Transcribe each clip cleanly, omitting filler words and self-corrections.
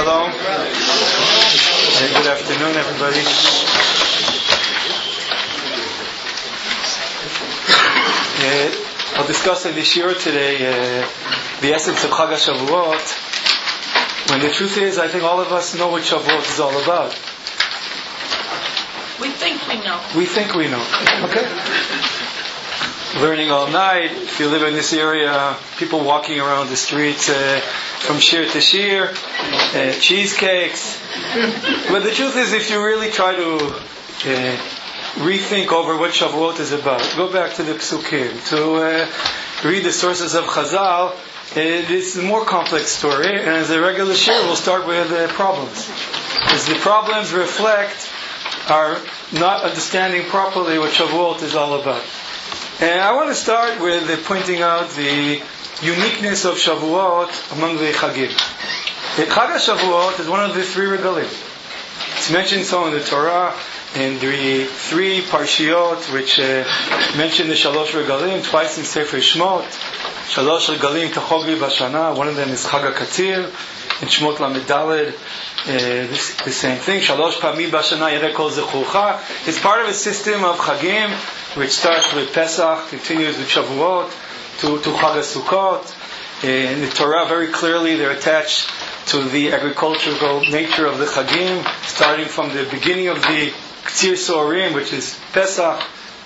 Shalom. Good afternoon, everybody. I'll discuss in this year today the essence of Chag HaShavuot, when the truth is, I think all of us know what Shavuot is all about. We think we know. We think we know. Okay. Learning all night. If you live in this area, people walking around the streets from shir to shir, cheesecakes. But the truth is, if you really try to rethink over what Shavuot is about, go back to the Psukim, to read the sources of Chazal, it's a more complex story. And as a regular shir, we'll start with problems, because the problems reflect our not understanding properly what Shavuot is all about. And I want to start with pointing out the uniqueness of Shavuot among the Chagim. The Chag HaShavuot is one of the three regalim. It's mentioned so in the Torah, in the three parshiot, which mention the Shalosh regalim, twice in Sefer Shmot. Shalosh regalim Tachogri Bashana, one of them is Chag HaKatzir, in Shmot Lamed Daled, the same thing. Shalosh Pamim Bashana Yereh Kol Zechurcha. It's part of a system of Chagim, which starts with Pesach, continues with Shavuot, to Chag HaSukkot. In the Torah, very clearly, they're attached to the agricultural nature of the Chagim, starting from the beginning of the Ktsir Sorim, which is Pesach,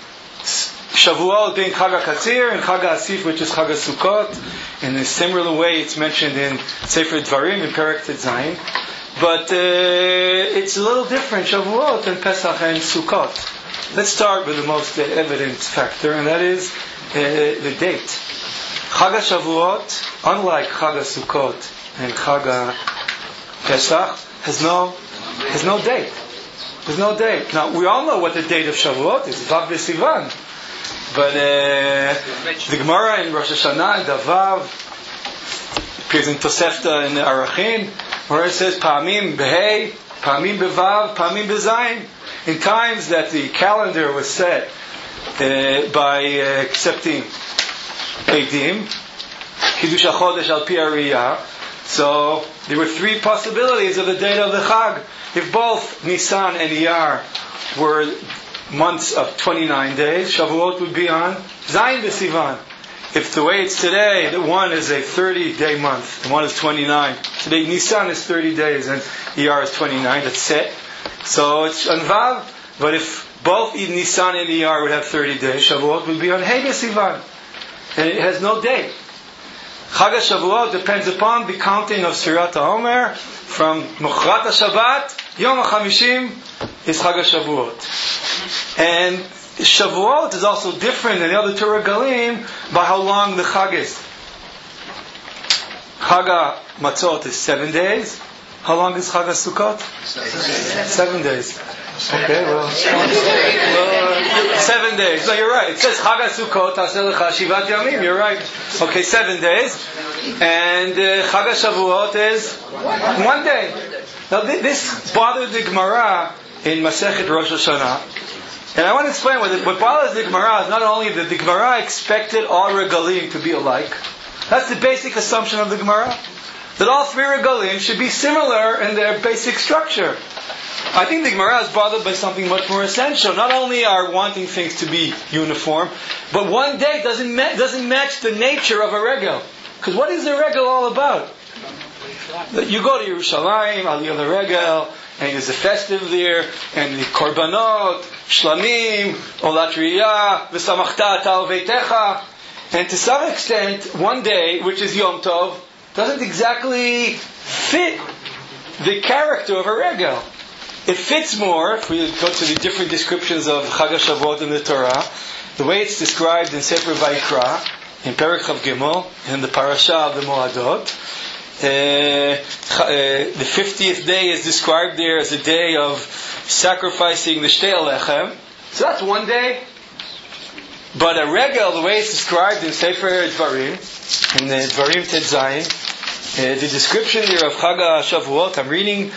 Shavuot being Chag HaKatzir, and Chag HaAsif, which is Chag HaSukkot. In a similar way, it's mentioned in Sefer Dvarim, in Perek Tetzayin. But it's a little different, Shavuot and Pesach and Sukkot. Let's start with the most evident factor, and that is the date. Chag HaShavuot, unlike Chag HaSukkot and Chag HaPesach, has no date. There's no date. Now, we all know what the date of Shavuot is, Vav B'Sivan. But the Gemara in Rosh Hashanah, in Davav, appears in Tosefta in the Arachin, where it says, Pa'amim B'Hei, Pa'amim B'Vav, Pa'amim B'Zayin. In times that the calendar was set by accepting Eidim, Kiddush HaChodesh Al Pi Ariyah, so there were three possibilities of the date of the Chag. If both Nisan and Iyar were months of 29 days, Shavuot would be on Zayin B'Sivan. If the way it's today, that one is a 30-day month, and one is 29. Today Nisan is 30 days, and Iyar is 29, that's set. So it's on Vav, but if both Nisan and Iyar would have 30 days, Shavuot would be on Hei B'Sivan. And it has no date. Chag HaShavuot depends upon the counting of Sfirat HaOmer from Mochrat HaShabbat, Yom HaChamishim is Chag HaShavuot. And Shavuot is also different than the other two regalim by how long the Chag is. Chag HaMatzot is 7 days. How long is Chag HaSukkot? 7 days. Okay, well, 7 days. No, you're right. It says Chag HaSukkot Taseh Lecha Shivat Yamim. You're right. Okay, 7 days. And Chag HaShavuot is 1 day. Now, this bothered the Gemara in Masechet Rosh Hashanah. And I want to explain what bothers the Gemara is not only that the Gemara expected all regalim to be alike. That's the basic assumption of the Gemara. That all three regalim should be similar in their basic structure. I think the Gemara is bothered by something much more essential. Not only are wanting things to be uniform, but one day doesn't match the nature of a regel. Because what is the regel all about? You go to Yerushalayim, Aliyah Regel, and there's a festive there, and the Korbanot, Shlamim, Olat Riyah, V'samachta Atal Veitecha. And to some extent, one day, which is Yom Tov, doesn't exactly fit the character of a regel. It fits more, if we go to the different descriptions of Chag HaShavuot in the Torah, the way it's described in Sefer Vayikra, in Perek Chav Gimel, in the Parasha of the Moadot. The 50th day is described there as a day of sacrificing the Shtei Alechem. So that's 1 day. But a regel, the way it's described in Sefer Dvarim, in the Dvarim Tetzayin, the description there of Chag HaShavuot, I'm reading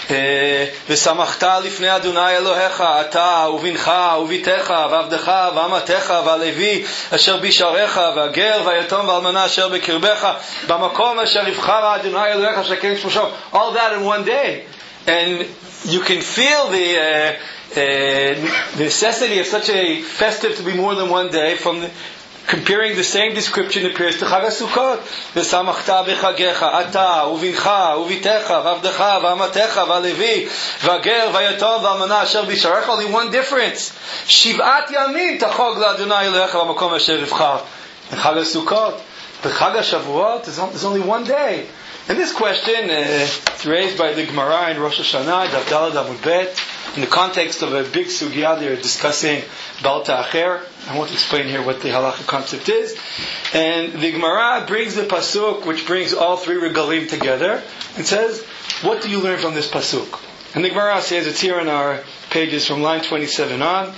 ושמחת לפני אדוני אלוהיך, אתה ובנך וביתך ועבדך ואמתך והלוי אשר בשעריך והגר והיתום והאלמנה אשר בקרבך במקום אשר יבחר אדוני אלוהיך שכן שמשום. All that in one day. And you can feel the necessity of such a festive to be more than one day from comparing the same description appears to Chag HaSukkot. V'samachta b'chagecha, ata, uvincha, uvitecha, v'avdecha, v'amatecha, v'alevi, v'ager, v'yatom, v'almana, asher b'sharecha. Only one difference. Shiv'at yamim tachog la'Adonai Elohecha v'makom asher yivchar. In Chag HaSukkot, the Chag HaShavuot, there's only one day. And this question is raised by the Gemara in Rosh Hashanah, Daf Daled Amud Bet, in the context of a big sugya. They're discussing Baal Ta'acher. I won't explain here what the halacha concept is. And the Gemara brings the pasuk, which brings all three regalim together, and says, what do you learn from this pasuk? And the Gemara says, it's here in our pages from line 27 on,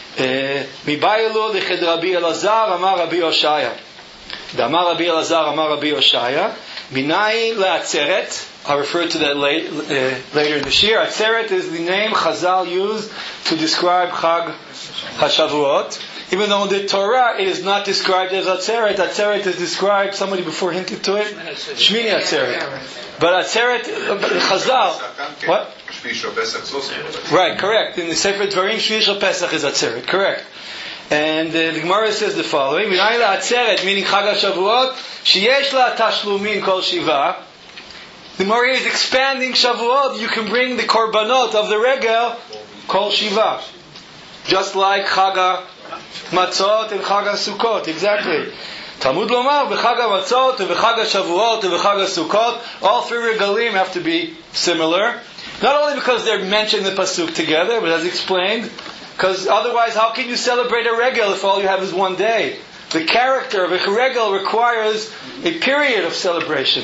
Mibayelu liched Rabbi Elazar, Amar Rabbi Oshaya. Amar Rabbi Elazar, Amar Rabbi Oshaya. Minayin le'atzeret. I'll refer to that later in the shir. Atzeret is the name Chazal used to describe Chag HaShavuot. Even though in the Torah it is not described as Atzeret. Atzeret is described, somebody before hinted to it, Shmini Atzeret. But Atzeret, Chazal, what? Right, correct. In the Sefer Dvarim, Shvi Shel Pesach is Atzeret, correct. And the Gemara says the following: Minayin le'atzeret, meaning Chag HaShavuot, sheyesh la tashlumin kol shiva. The Gemara is expanding Shavuot. You can bring the korbanot of the regel kol shiva, just like Chag HaMatzot and Chag HaSukkot. Exactly. Talmud lomar b'Chag HaMatzot and b'Chag HaShavuot and b'Chag HaSukkot, all three regalim have to be similar. Not only because they're mentioned in the pasuk together, but as explained, because otherwise, how can you celebrate a regel if all you have is one day? The character of a regel requires a period of celebration.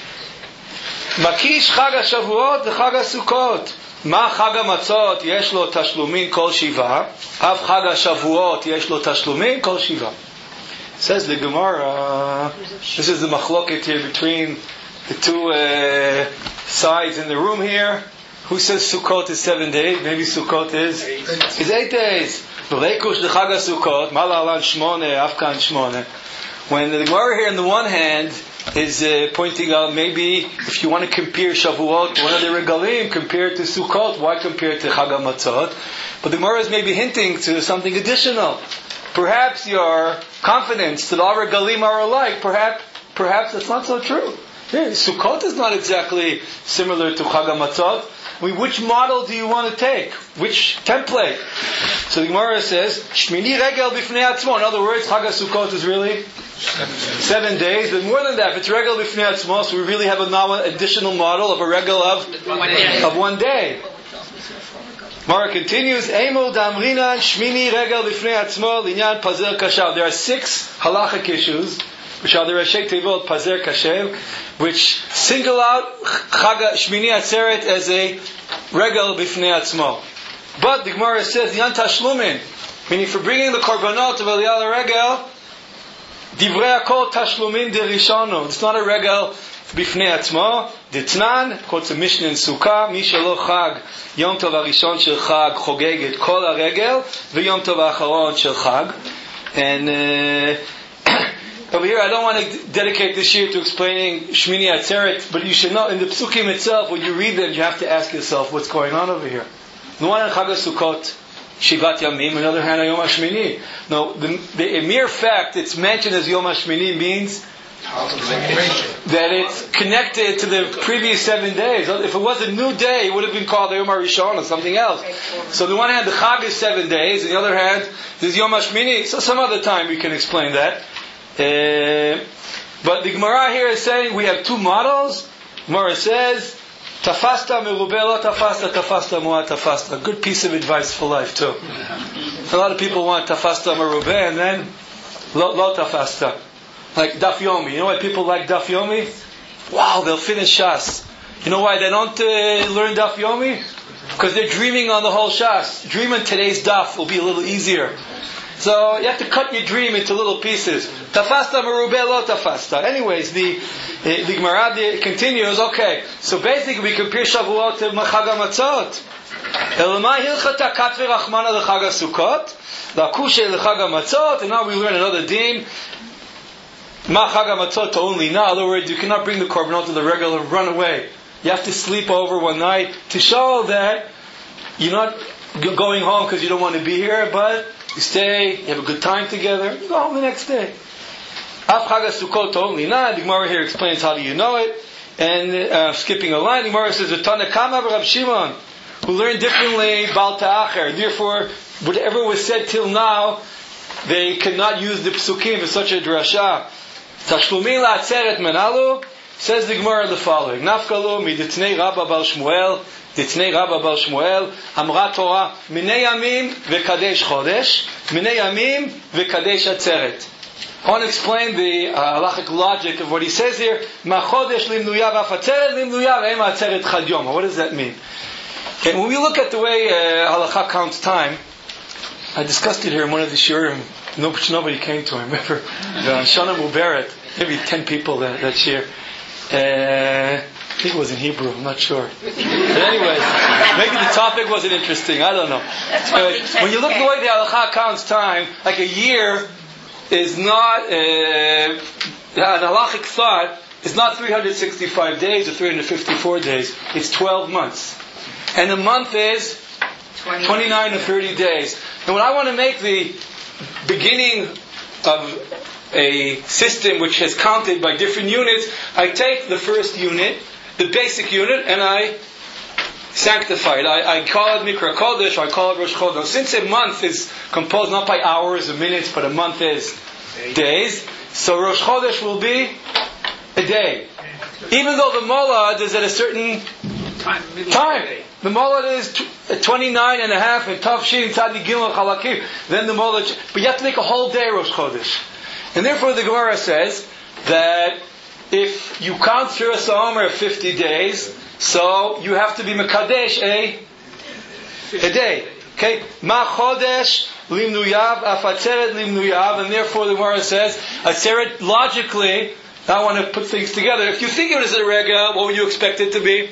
Makish Chag HaShavuot v'Chag HaSukkot. Ma Chag HaMatzot yesh lo tashlumin kol shiva. Av Chag HaShavuot yesh lo tashlumin kol shiva. Says the Gemara, this is the machloket here between the two sides in the room here. Who says Sukkot is 7 days? Maybe Sukkot is 8 days. V'leikush l'Chag HaSukkot, ma la'alan shmone, afkan shmone. When the Gemara here on the one hand is pointing out, maybe if you want to compare Shavuot, one of the regalim, compare it to Sukkot, why compare it to Chag HaMatzot? But the Gemara is maybe hinting to something additional. Perhaps your confidence that all regalim are alike, perhaps that's not so true. Yeah, Sukkot is not exactly similar to Chag HaMatzot. Which model do you want to take? Which template? So the Gemara says, Shmini regel b'fnei atzmo. In other words, Chag HaSukkot is really 7 days. But more than that, if it's regel b'fnei atzmo, so we really have an additional model of a regel of 1 day. Gemara continues, Eimo damrinan Shmini regel b'fnei atzmo linyan pazer kashav. There are 6 halachic issues, which are the Rashi Tevot Pazer Kashev, which single out Chag Shmini Atzeret as a regel b'fnei atzmo. But the Gemara says Yan Tashlumin, meaning for bringing the korbanot of Eliyah regel, Divrei Akol Tashlumin Derishano. It's not a regel b'fnei atzmo. Ditnan quotes a Mishnah in Sukkah, Mi shelo Chag Yom Tov Harishon shel Chag chogeg et kol haregel v'Yom Tov Hacharon shel Chag. And over here, I don't want to dedicate this year to explaining Shmini Atzeret, but you should know, in the Psukim itself, when you read them, you have to ask yourself what's going on over here. On the one hand, Chag HaSukkot, Shivat Yamim, on the other hand, Yom HaShmini. No, the mere fact it's mentioned as Yom HaShmini means that it's connected to the previous 7 days. If it was a new day, it would have been called Yom HaRishon or something else. So on the one hand, the Chag is 7 days, on the other hand, there's Yom HaShmini. So some other time we can explain that. But the Gemara here is saying we have 2 models. Gemara says, Tafasta merubeh, tafasta muat tafasta. Good piece of advice for life too. A lot of people want tafasta merubeh and then lo tafasta. Like Daf Yomi. You know why people like Daf Yomi? Wow, they'll finish Shas. You know why they don't learn Daf Yomi? Because they're dreaming on the whole Shas. Dream on today's Daf will be a little easier. It's So you have to cut your dream into little pieces. Tafasta merube lo tafasta. Anyways, the Gemara continues. Okay, so basically we compare Shavuot to Chag HaMatzot. Elamai hilchata katve rachmana lechag HaSukkot, la'kushe lechag HaMatzot, and now we learn another din. Ma Chag HaMatzot only. Now, in other words, you cannot bring the korbanot to the regular and run away. You have to sleep over one night to show that you're not going home because you don't want to be here, but you stay, you have a good time together, you go home the next day. Af Chag HaSukkot only. Now, the Gemara here explains how do you know it, and skipping a line, the Gemara says, Tana Kama Rav Shimon, who learned differently, Bal Ta'acher. Therefore, whatever was said till now, they cannot use the psukim for such a drasha. Tashlumin la'atzeret menalu, says the Gemara the following. Nafkalu miditnei Rabba Bal Shmuel, ditnei Rabba Bal Shmuel, Amra Torah, minei yamim vekadesh chodesh, minei yamim vekadesh atzeret. I want to explain the halachic logic of what he says here. Ma chodesh limnuyav afatzeret limnuyav ema atzeret chad yom. What does that mean? Okay, when we look at the way halakha counts time, I discussed it here in one of the shiurim. Nobody came to him. Remember, the Shana Muberet, maybe 10 people that year. I think it was in Hebrew, I'm not sure. But anyways, maybe the topic wasn't interesting, I don't know. When you look at the way the halakha counts time, like a year is not, an halachic thought, is not 365 days or 354 days, it's 12 months. And a month is 29 or 30 days. And when I want to make the beginning of a system which has counted by different units, I take the first unit, the basic unit, and I sanctify it. I call it Mikra Kodesh, I call it Rosh Chodesh. Since a month is composed not by hours or minutes, but a month is days, so Rosh Chodesh will be a day. Even though the Molad is at a certain time. The Molad is 29 and a half, and Tavshin, Tzadi Gimel, Chalakir. Then the Molad, but you have to make a whole day Rosh Chodesh. And therefore the Gemara says that if you count through a Omer 50 days, so you have to be Mekadesh a day. Okay? Ma Chodesh Limnuyav, Afatzeret Limnuyav, and therefore the Gemara says, Atzeret, logically, I want to put things together. If you think of it as a rega, what would you expect it to be?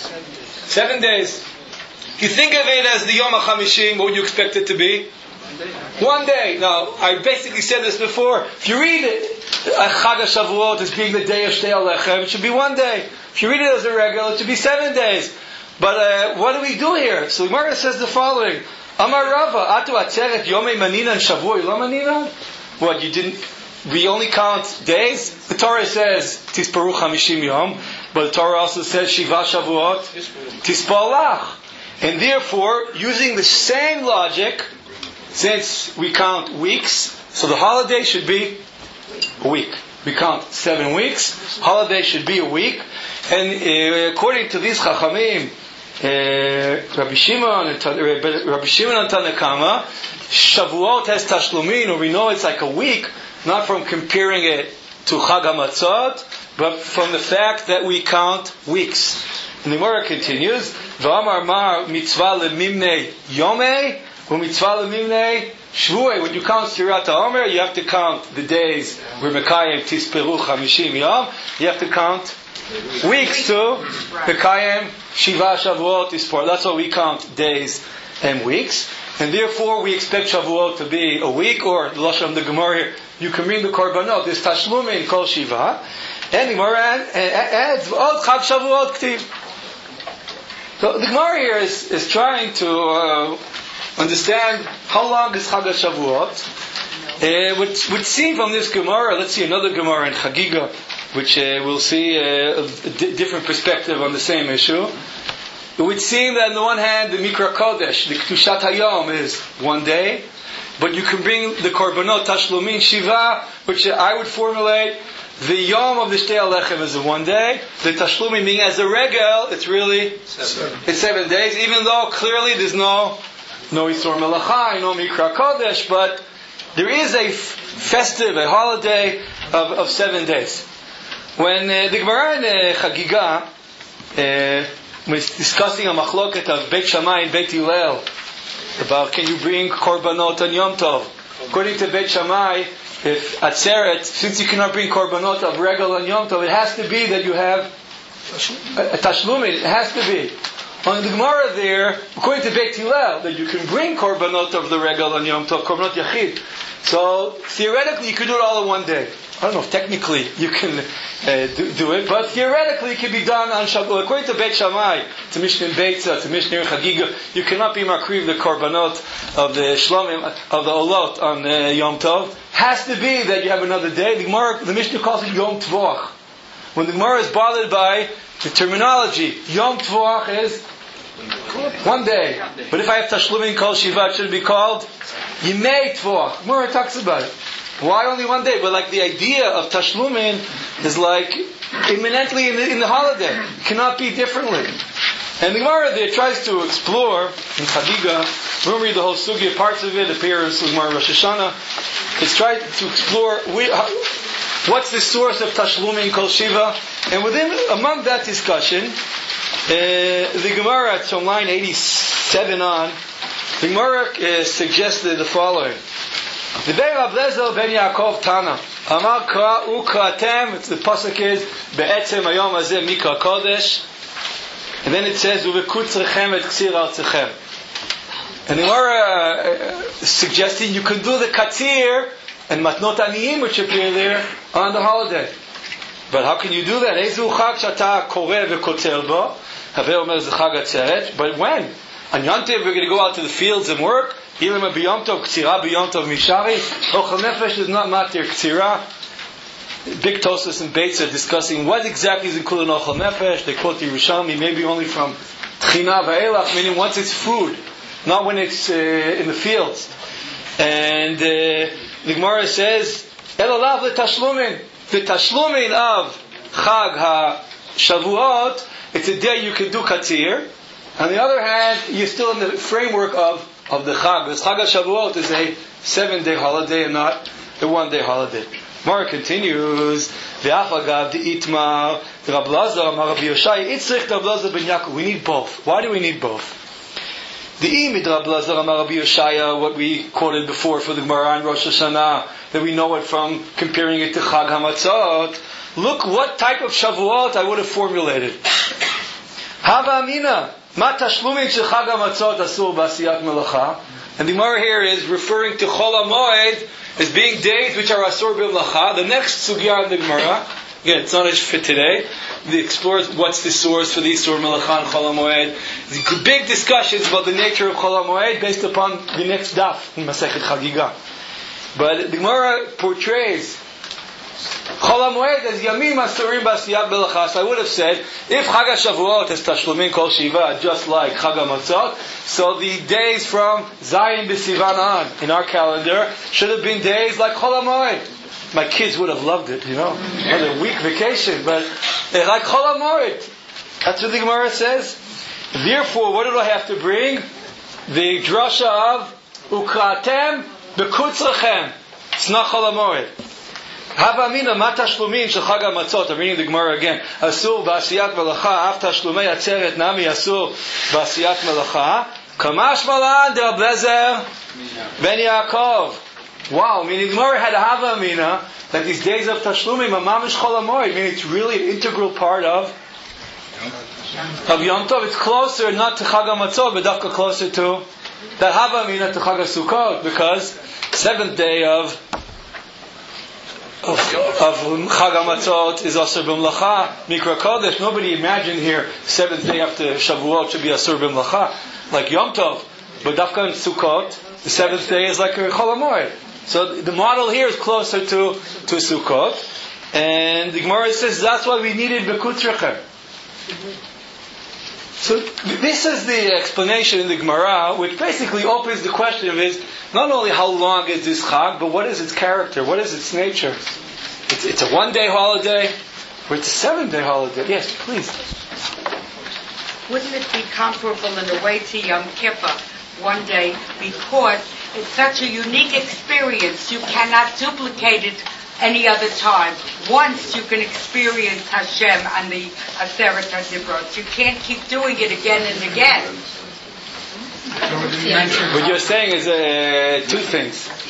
7 days. If you think of it as the Yom HaChamishim, what would you expect it to be? 1 day. Now, I basically said this before. If you read it, Chag HaShavuot as being the day of Shtei Alechem, it should be 1 day. If you read it as a regular, it should be 7 days. But what do we do here? So the Gemara says the following: Amar Rava, Atu Atzeret Yomei Manina and Shavuot Lo Manina. What, you didn't? We only count days. The Torah says Tisparu Chamishim Yom, but the Torah also says Shiva Shavuot Tispalach. And therefore, using the same logic, since we count weeks, so the holiday should be a week. We count 7 weeks. Holiday should be a week. And according to these Chachamim, Rabbi Shimon and Tanakama, Shavuot has Tashlumin, or we know it's like a week, not from comparing it to Chag HaMatzot, but from the fact that we count weeks. And the Gemara continues, V'amar mar mitzvah lemimnei yomei, u'mitzvah lemimnei shvuei. When you count Sfirat HaOmer, you have to count the days where Mekayim Tisperu Chamishim Yom. You have to count weeks too. Mekayim Shiva Shavuot Tispor. That's why we count days and weeks. And therefore we expect Shavuot to be a week, or the Lashon of the Gemara here, you can bring the Korbanot. There's Tashlumin Kol Shiva. And the Gemara adds, Od Chag Shavuot Ktiv. So the Gemara here is trying to understand how long is Chag HaShavuot. Would seem from this Gemara, let's see another Gemara in Chagiga, which we'll see a different perspective on the same issue. It would seem that on the one hand, the Mikra Kodesh, the Kedushat Hayom is 1 day, but you can bring the Korbanot Tashlumin Shiva, which I would formulate, the Yom of the Shtei Alechem is 1 day. The Tashlumin being as a regel, it's really 7 days, even though clearly there's no Yisor Melachai, no Mikra Kodesh, but there is a festive, a holiday of 7 days. When the Gemara in Chagiga was discussing a machloket of Beit Shammai and Beit Hillel about can you bring Korbanot on Yom Tov, According to Beit Shammai, if Atzeret, since you cannot bring korbanot of Regal and Yom Tov, it has to be that you have a Tashlumin. It has to be. On the Gemara there, according to Beit Hillel, that you can bring korbanot of the Regal and Yom Tov, korbanot Yachid. So theoretically, you could do it all in one day. I don't know if technically you can do it, but theoretically it can be done on Shavuot. According to Beit Shammai, to Mishnah Beitza, to Mishnah Chagiga, you cannot be makriv the korbanot of the shlomim, of the olot on Yom Tov. Has to be that you have another day. The Gemara, the Mishnah calls it Yom Tvoch. When the Gemara is bothered by the terminology, Yom Tvoch is one day. But if I have Tashlumin Kol Shiva, it should be called Yimei Tvoch. Gemara talks about it. Why only one day? But like the idea of Tashlumin is like imminently in the holiday. It cannot be differently. And the Gemara there tries to explore in Chagiga, we'll read the whole sugya, parts of it appears in Gemara Rosh Hashanah. It's trying to explore what's the source of Tashlumin Kol Shiva, and among that discussion, the Gemara from line 87 on, the Gemara suggested the following. The Rav Lezer ben Yaakov Tana Amar Kra Ukratem. It's the pasuk is Be'etzem Hayom Hazeh Mikra Kodesh, and then it says Uvekutzrechem et Ksir Artzechem. And the Gemara suggesting you can do the Katzir and Matnot Aniyim which appear there on the holiday. But how can you do that? Ezu Chag Shata Koreh Vekotzer Bo. Havei Omer Zechag Atzeret. But when? On Yom Tov we're going to go out to the fields and work. Ilma b'Yom Tov, Ktsira b'Yom Tov Mishari. Ochel Nefesh is not matir Ktsira. Big Tosas and Beitza discussing what exactly is included in Ochel Nefesh. They quote the Yerushalmi, maybe only from Tchina v'Elach, meaning once it's food, not when it's in the fields. And the Gemara says, Elalav l'Tashlumin. The Tashlumin of Chag HaShavuot, it's a day you can do Katzir. On the other hand, you're still in the framework of the Chag. This Chag HaShavuot is a 7-day holiday and not a 1-day holiday. Gemara continues, V'afagav de'itma Rab Lazar Amar Rabbi Yoshai Itzrich Rab Lazar ben Yaakov. We need both. Why do we need both? De'imid Rab Lazar Amar Rabbi Yoshai, what we quoted before for the Gemara on Rosh Hashanah, that we know it from comparing it to Chag HaMatzot. Look what type of Shavuot I would have formulated. Hava Amina. And the Gemara here is referring to Chol HaMoed as being days which are Asur B'Melacha. The next sugya in the Gemara, again, it's not as fit today, it explores what's the source for the Asur B'Melacha and Chol HaMoed. Big discussions about the nature of Chol HaMoed based upon the next daf in Masechet Chagiga. But the Gemara portrays Chol HaMoed as Yamim Asurim B'Asiyat B'Melacha. So I would have said, if Chag HaShavuot has Tashlumin Kol Shiva, just like Chag HaMatzot, so the days from Zayin B'Sivan on, in our calendar, should have been days like Chol HaMoed. My kids would have loved it, another week vacation, but like Chol HaMoed. That's what the Gemara says. Therefore, what do I have to bring? The drasha of Ukratem B'Kutzrechem. It's not Chol HaMoed. Hava Amina Matashlumin Shel Chag HaMatzot. I'm reading the Gemara again. Asur B'Asiyat Melacha. Av Tashlumei Atzeret Nami Asur B'Asiyat Melacha. Kamash Malan de Rab Lezer ben Yaakov. Wow, meaning the Gemara had a Hava Amina that these days of Tashlumim are Mamish Chol HaMoed. Meaning it's really an integral part of Yom Tov. It's closer not to Chag HaMatzot, but dafka closer to that Hava Amina to Chag HaSukkot, because 7th day of Chag HaMatzot is Asur B'Melacha, Mikra Kodesh. Nobody imagined here 7th day after Shavuot should be Asur B'Melacha, like Yom Tov. But Dafka in Sukkot, the 7th day is like Chol HaMoed. So the model here is closer to Sukkot. And the Gemara says that's why we needed B'Kutzrechem. So this is the explanation in the Gemara, which basically opens the question of is not only how long is this Chag, but what is its character, what is its nature? It's a 1-day holiday, or it's a 7-day holiday. Yes, please. Wouldn't it be comparable in a way to Yom Kippur, 1 day, because it's such a unique experience, you cannot duplicate it any other time. Once you can experience Hashem and the Aseret HaDibrot. You can't keep doing it again and again. What you're saying is 2 things.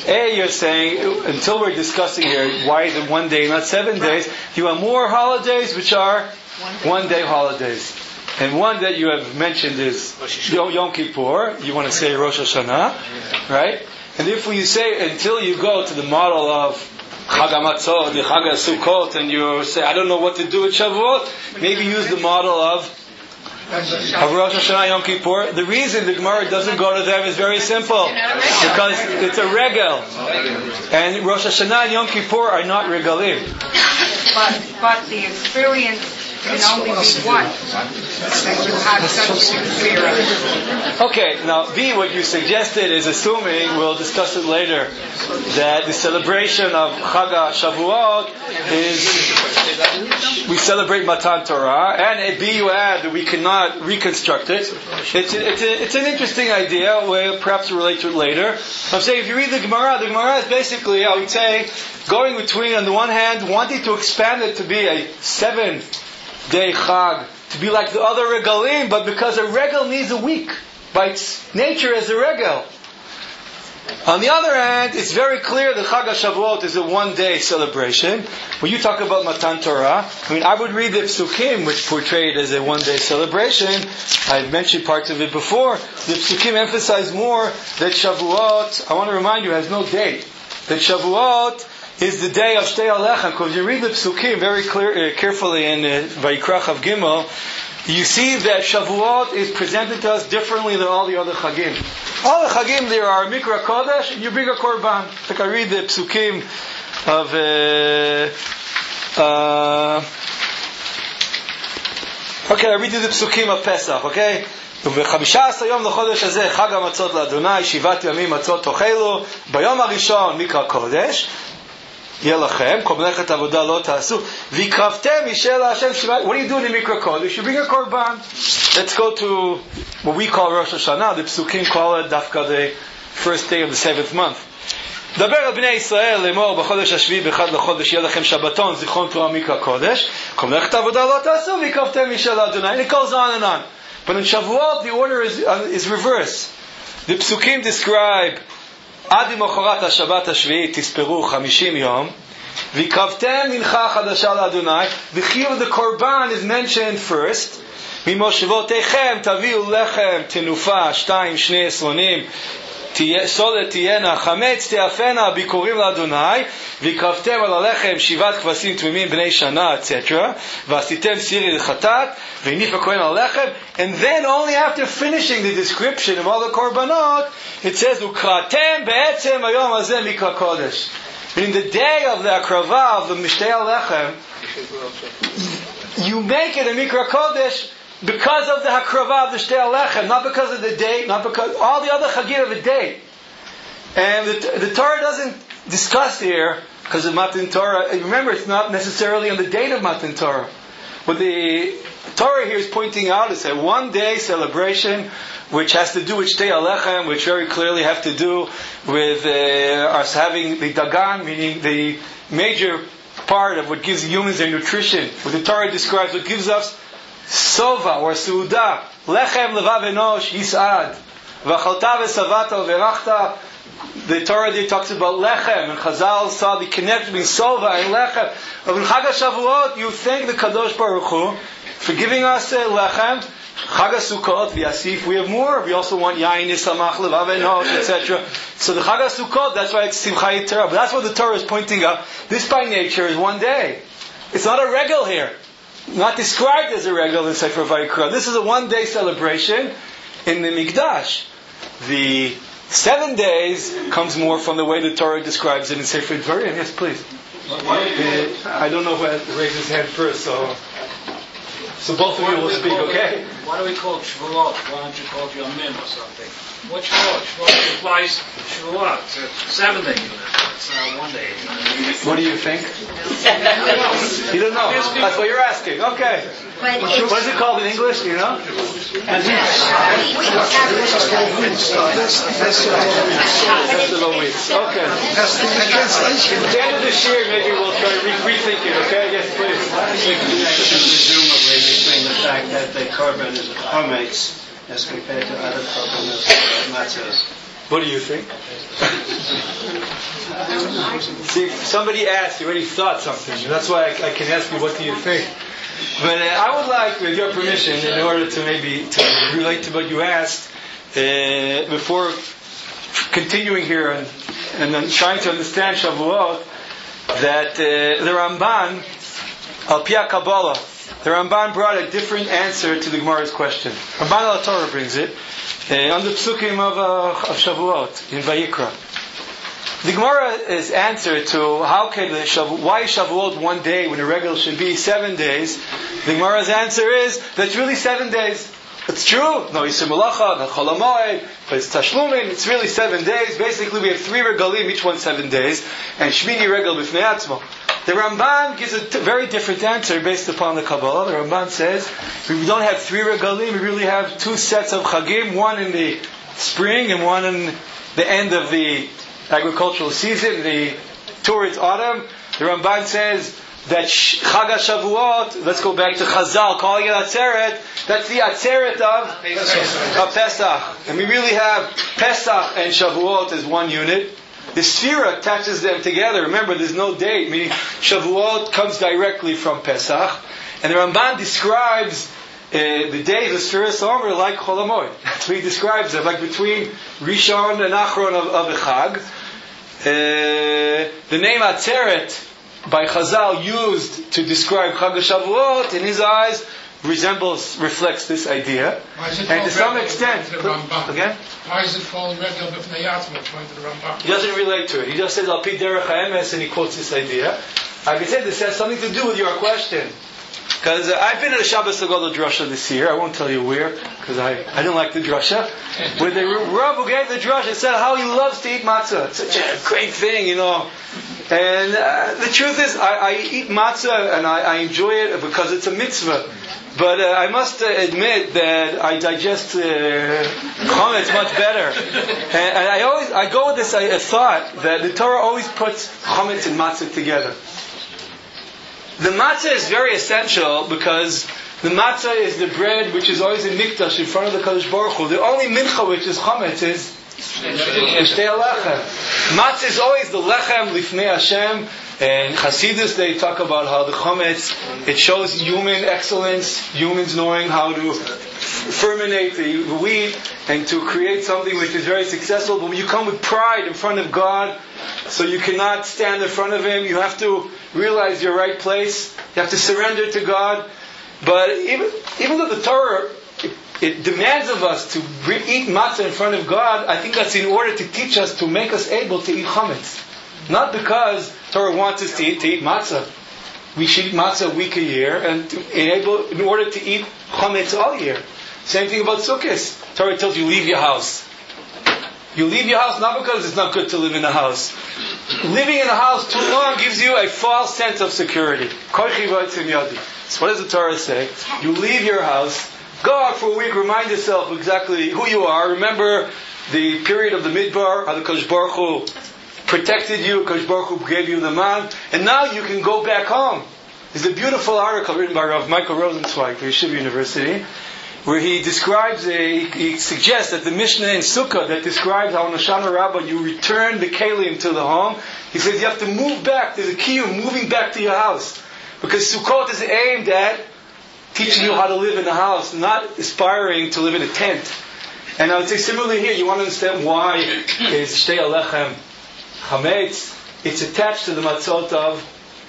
You're saying, until we're discussing here, why is it 1 day, not 7 days? You have more holidays which are 1 day holidays. And one that you have mentioned is Yom Kippur. You want to say Rosh Hashanah, right? And if you say, until you go to the model of Chag HaMatzot, the Chag HaSukkot, and you say, I don't know what to do with Shavuot, maybe use the model of Rosh Hashanah, Yom Kippur. The reason the Gemara doesn't go to them is very simple. Because it's a regel. And Rosh Hashanah and Yom Kippur are not regalim. But the experience can only be one. And you have such experience. Okay, now B, what you suggested is assuming, we'll discuss it later, that the celebration of Chag HaShavuot is, we celebrate Matan Torah, and B, you add that we cannot reconstruct it. It's an interesting idea, we'll perhaps relate to it later. I'm saying if you read the Gemara is basically, I would say, going between, on the one hand, wanting to expand it to be a 7-day Chag, to be like the other regalim, but because a regal needs a week, by its nature as a regal. On the other hand, it's very clear that Chag HaShavuot is a 1-day celebration. When you talk about Matan Torah, I would read the Psukim, which portray it as a 1-day celebration. I've mentioned parts of it before. The Psukim emphasize more that Shavuot, I want to remind you, has no date. That Shavuot is the day of Shtei Alechem. Because you read the Psukim very carefully in Vayikra Chav Gimel, you see that Shavuot is presented to us differently than all the other Chagim. All the Chagim, there are Mikra Kodesh, and you bring a Korban. Like I read the Psukim of I read the Psukim of Pesach, okay? וב-15 יום לחודש הזה חג המצות לאדוני 7 ימים מצות תאכלו ביום הראשון מקרא קודש יהיה לכם כל מלאכת עבודה לא תעשו והקרבתם אישה להשם 7. What do you do in the Mikra Kodesh? You bring a korban. Let's go to what we call Rosh Hashanah. The Psukim call it דווקא the first day of the 7th month. דבר על בני ישראל לאמור בחודש השביעי באחד לחודש יהיה לכם שבתון זיכרון תורה מקרא קודש כל מלאכת עבודה לא תעשו והקרבתם אישה לאדוני. And it goes on and on. But in Shavuot, the order is reverse. The Psukim describe, עד למחרת השבת השביעית תספרו 50 יום, והקרבתם מנחה חדשה לאדוני, the chiyuv of the korban is mentioned first, ממושבותיכם תביאו לחם תנופה 2 שני עשרונים, סולת תהיינה, חמץ תאפנה, ביקורים לאדוני, והקרבתם על הלחם 7 כבשים תמימים בני שנה, etc. ועשיתם סירי לחטאת, והניף הכהן על הלחם, and then only after finishing the description of all the korbanot, it says, וקראתם בעצם היום הזה מקרא קודש. Meaning the day of the הקרבה of the משתה הלחם, you make it a מקרא קודש, because of the hakrava of the Shtei Alechem, not because of the date, not because all the other chagim of the date. And the Torah doesn't discuss here because of Matan Torah. Remember, it's not necessarily on the date of Matan Torah. What the Torah here is pointing out is a 1-day celebration which has to do with Shtei Alechem, which very clearly have to do with us having the dagan, meaning the major part of what gives humans their nutrition. What the Torah describes, what gives us Sova or Suuda, Lechem Levav Enosh Yisad, V'achalta v'savata v'erachta. The Torah there talks about Lechem, and Chazal saw the connection between Sova and Lechem. But in Chag HaShavuot, you thank the Kadosh Baruch Hu for giving us Lechem. Chag HaSukkot, V'yasif, we have more. We also want Yain Yisamach Levav Enosh, etc. So the Chag HaSukkot, that's why it's Simcha Yitera. But that's what the Torah is pointing out. This by nature is 1 day. It's not a regal here. Not described as a regular in Sefer Vayikra. This is a 1-day celebration in the Mikdash. The 7 days comes more from the way the Torah describes it in Sefer Dvarim. Yes, please. I don't know who has to raise his hand first, so both of you will speak, okay? Why do we call it Shavuot? Why don't you call it Yom Mim or something? What's Shavuot? Shavuot implies Shavuot. It's a 7-day unit. It's not a 1-day unit. What do you think? You don't know. That's what you're asking. Okay. What is it called in English? Do you know? Festival weeks. Okay. At the end of this year, maybe we'll try to rethink it. Okay? Yes, please. Presumably between the fact that the korban is chametz as compared to other korban of matzah. What do you think? See, if somebody asked, you already thought something. And that's why I can ask you, what do you think? But I would like, with your permission, in order to maybe to relate to what you asked, before continuing here and then trying to understand Shavuot, that the Ramban, Al Pia Kabbalah, the Ramban brought a different answer to the Gemara's question. Ramban al Torah brings it on the psukim of Shavuot in Vayikra. The Gemara's answer to why Shavuot one day when a regular should be 7 days, the Gemara's answer is that it's really 7 days. It's true. No Yisur Malacha, no Chol HaMoed, but it's Tashlumin. It's really 7 days. Basically, we have 3 regalim, each one 7 days, and Shmini regal b'fnei atzmo. The Ramban gives a very different answer based upon the Kabbalah. The Ramban says we don't have 3 regalim. We really have 2 sets of chagim, one in the spring and one in the end of the agricultural season, towards autumn. The Ramban says that Chag HaShavuot, let's go back to Chazal, calling it Atzeret, that's the Atzeret of Pesach. And we really have Pesach and Shavuot as one unit. The Sfira attaches them together. Remember, there's no date, meaning Shavuot comes directly from Pesach. And the Ramban describes the days of Sfiras Omer like Chol HaMoed. That's what he describes it, like between Rishon and Achron of the Chag. The name Atzeret by Chazal used to describe Chag HaShavuot, in his eyes, reflects this idea. And to some extent, again? Why is it called Regel B'fnei Atzmo, according to the Rambam? He doesn't relate to it. He just says Al Pi Derech HaEmes, and he quotes this idea. Like I said, this has something to do with your question. Because I've been at a Shabbos Agol drasha this year. I won't tell you where, because I didn't like the drasha. Where the Rav who gave the drasha said how he loves to eat matzah. It's such a great thing, you know. And the truth is, I eat matzah and I enjoy it because it's a mitzvah. But I must admit that I digest chametz much better. And I go with this thought that the Torah always puts chametz and matzah together. The matzah is very essential because the matzah is the bread which is always in mikdash in front of the Kadosh Baruch Hu. The only mincha which is chametz is shtei lechem. Matzah is always the lechem lifnei Hashem. And Hasidus, they talk about how the chametz, it shows human excellence, humans knowing how to fermentate the wheat and to create something which is very successful. But when you come with pride in front of God, so you cannot stand in front of Him, you have to realize your right place, you have to surrender to God. But even though the Torah, it demands of us to eat matzah in front of God, I think that's in order to teach us, to make us able to eat chametz. Not because Torah wants us to eat matzah. We should eat matzah a week a year, and in order to eat chametz all year. Same thing about Sukkot. Torah tells you leave your house. You leave your house not because it's not good to live in a house. Living in a house too long gives you a false sense of security. So what does the Torah say? You leave your house, go out for a week, remind yourself exactly who you are. Remember the period of the Midbar, how the Kadosh Baruch Hu protected you, Kadosh Baruch Hu gave you the man, and now you can go back home. There's a beautiful article written by Rav Michael Rosenzweig for Yeshiva University, where he suggests that the Mishnah in Sukkah that describes how on Hoshana Rabbah you return the kelim to the home, he says you have to move back. There's a kiyum, moving back to your house. Because Sukkot is aimed at teaching you how to live in the house, not aspiring to live in a tent. And I would say similarly here, you want to understand why is Shtei Alechem Chametz, it's attached to the matzot of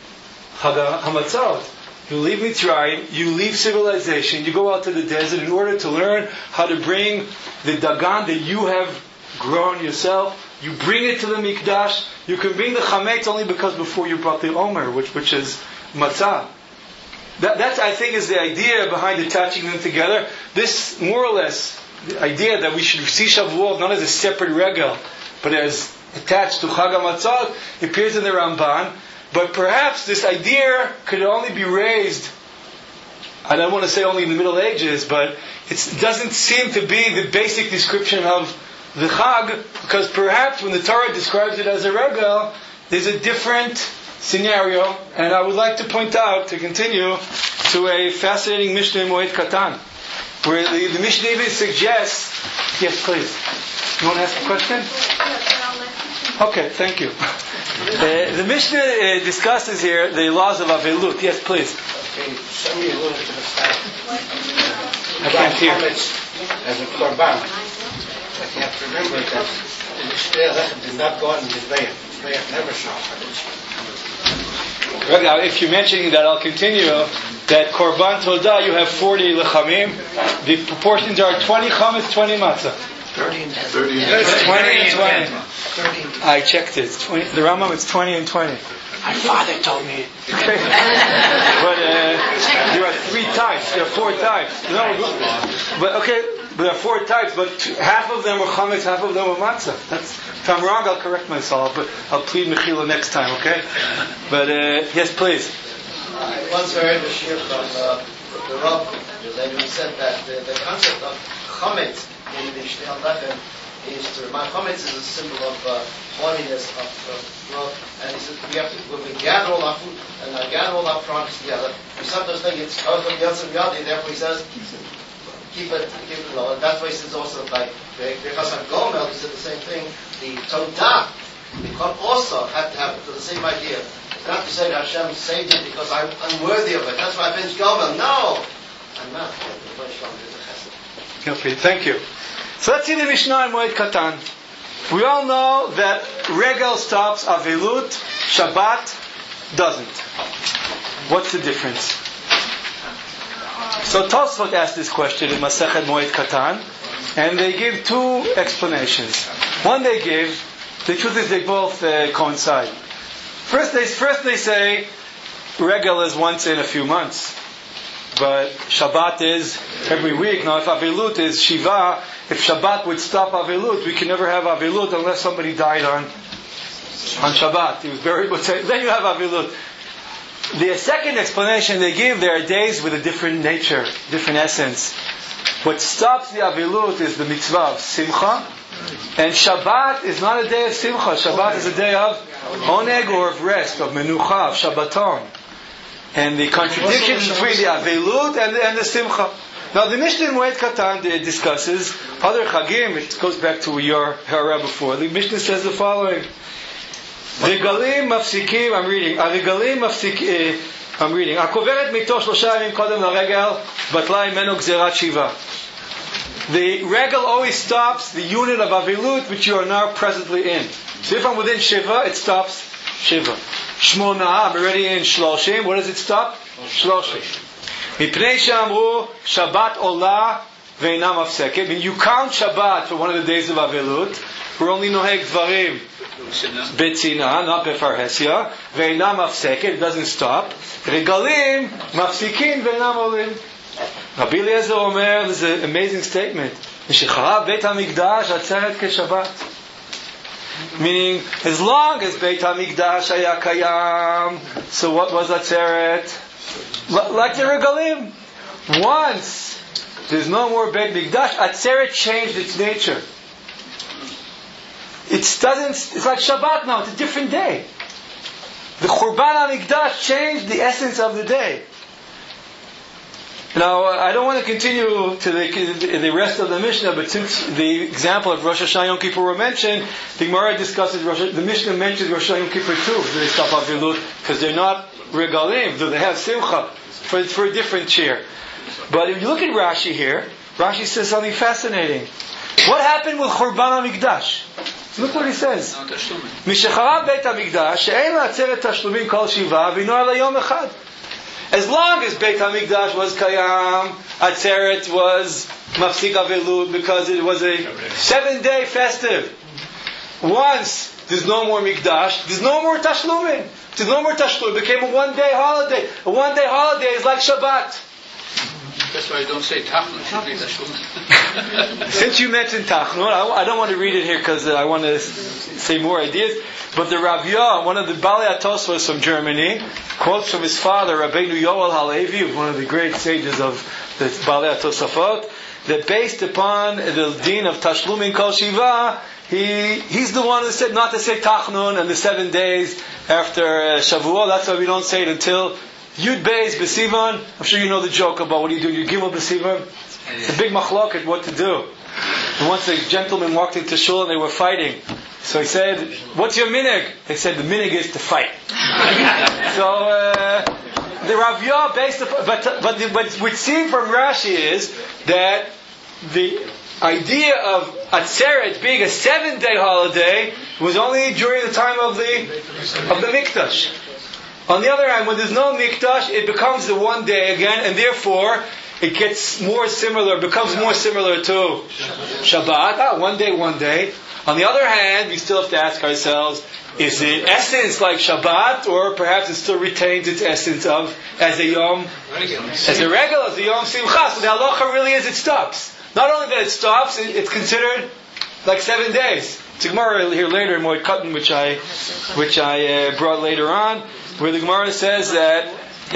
Chag HaMatzot. You leave Mitzrayim, you leave civilization, you go out to the desert in order to learn how to bring the dagan that you have grown yourself. You bring it to the Mikdash. You can bring the Chametz only because before you brought the Omer, which is Matzah. That I think is the idea behind attaching them together. This, more or less, the idea that we should see Shavuot not as a separate regel, but as attached to Chag HaMatzot, appears in the Ramban. But perhaps this idea could only be raised, I don't want to say only in the Middle Ages, but it doesn't seem to be the basic description of the Chag, because perhaps when the Torah describes it as a regel, there's a different scenario, and I would like to point out, to continue, to a fascinating Mishnah in Moed Katan, where the Mishnah even suggests, yes please. You want to ask a question? Okay, thank you. The Mishnah discusses here the laws of Avelut. Yes, please. Okay, show me a little bit of the fact. I can't hear. As a korban, but you have to remember that the Mishnah did not go on in the Mizbeach. Mizbeach never shofar. Now, if you're mentioning that, I'll continue. That Korban Todah, you have 40 lechamim. The proportions are 20 chametz, 20 matzah. 30 and 10. 20 and 20. I checked it. 20, the Rambam, it's 20 and 20. My father told me. But there are 3 types. There are 4 types. No, but okay. There are 4 types, but half of them are chametz, half of them are matzah. If I'm wrong, I'll correct myself, but I'll plead mechila next time, okay? But yes, please. I once heard a shir from the Rav, who said that the concept of chametz in the Shnei Lechem is to remind, chametz is a symbol of haughtiness, of growth, and he said when we gather all our food and gather all our products together, we sometimes think it's out of the Yad, therefore he says, keep it low. And that's why he says also, like, because of Gomel, he said the same thing, the Todah, the Kol also had to have the same idea. Not to say that Hashem saved it because I'm unworthy of it. That's why I finished Gomel. No! I'm not. Okay, thank you. So let's see the Mishnah in Moed Katan. We all know that Regel stops Avelut, Shabbat doesn't. What's the difference? So Tosfot asked this question in Masechet Moed Katan, and they give 2 explanations. One they give, the truth is they both coincide. First they say Regel is once in a few months, but Shabbat is every week. Now if Avelut is Shiva, if Shabbat would stop Avelut, we can never have Avelut unless somebody died on Shabbat. He was buried, but then you have Avelut. The second explanation they give, there are days with a different nature, different essence. What stops the Avelut is the mitzvah of Simcha, and Shabbat is not a day of Simcha. Shabbat is a day of Oneg, or of rest, of Menucha, of Shabbaton. And the contradiction between the Avelut and the Simcha. Now the Mishnah in Moed Katan discusses other Chagim, which goes back to your hara before. The Mishnah says the following. Regalim mafsikim, I'm reading. Akoveret mito 3 yamim kodem laregel, batla imenu gzerat shiva. The regel always stops the unit of Avilut which you are now presently in. So if I'm within Shiva, it stops Shiva. Shmona, I'm already in Shloshim. What does it stop? Shloshim. Mipnei she'amru Shabbat olah ve'ina mafseket. When you count Shabbat for one of the days of Avilut, we're only noheg dvarim betzina, not befarhesia. Ve'ina mafseket, it doesn't stop. Regalim mafsikin ve'inam olim. Rabbi Eliezer Omer, this is an amazing statement. Mishecharav Beit HaMikdash atzeret keshabbat. Meaning, as long as Beit HaMikdash haya kayam, so what was atzeret? Like the regalim. Once there's no more Beit Mikdash, atzeret changed its nature. It's like Shabbat now, it's a different day. The Churban HaMikdash changed the essence of the day. Now, I don't want to continue to the rest of the Mishnah, but since the example of Rosh Hashanah Yom Kippur were mentioned, the Gemara discusses the Mishnah mentions Rosh Hashanah Yom Kippur too. Do they stop Avilut? Because they're not regalim. Do they have simcha? For a different cheer. But if you look at Rashi here, Rashi says something fascinating. What happened with Churban HaMikdash? Look what he says. Mishecharav Beit HaMikdash, she'en la'atzeret tashlumim kol shiva, v'ino ala yom echad. As long as Beit HaMikdash was Kayam, Atzeret was Mafsik Avilut, because it was a 7-day festive. Once there's no more Mikdash, there's no more Tashlumin. There's no more Tashlum. It became a 1-day holiday. A 1-day holiday is like Shabbat. That's why I don't say Tachnun, should be Tashlumin. Since you mentioned Tachnun, I don't want to read it here because I want to say more ideas. But the Rav Yah, one of the Balei HaTosfos from Germany, quotes from his father, Rabbeinu Yoel Halevi, one of the great sages of the Balei HaTosafot, that based upon the din of Tashlumin Kol Shiva, he's the one who said not to say Tachnun and the 7 days after Shavuot. That's why we don't say it until Yud Beis B'Sivan. I'm sure you know the joke about what do you do? You Gimel B'Sivan. It's a big machloket what to do. And once a gentleman walked into shul and they were fighting. So he said, "What's your minig?" They said, "The minig is to fight." So the Rav Yah based upon, but what seen from Rashi is that the idea of Atzeret being a 7-day holiday was only during the time of the Mikdash. On the other hand, when there's no Mikdash, it becomes the 1 day again, and therefore it gets more similar, becomes more similar to Shabbat. 1 day, 1 day. On the other hand, we still have to ask ourselves, is the essence like Shabbat, or perhaps it still retains its essence of as a Yom, as a regal, as a Yom Simcha? So the halacha really is it stops. Not only that it stops, it's considered like 7 days. It's a Gemara here later in Moed Katan, which I brought later on, where the Gemara says that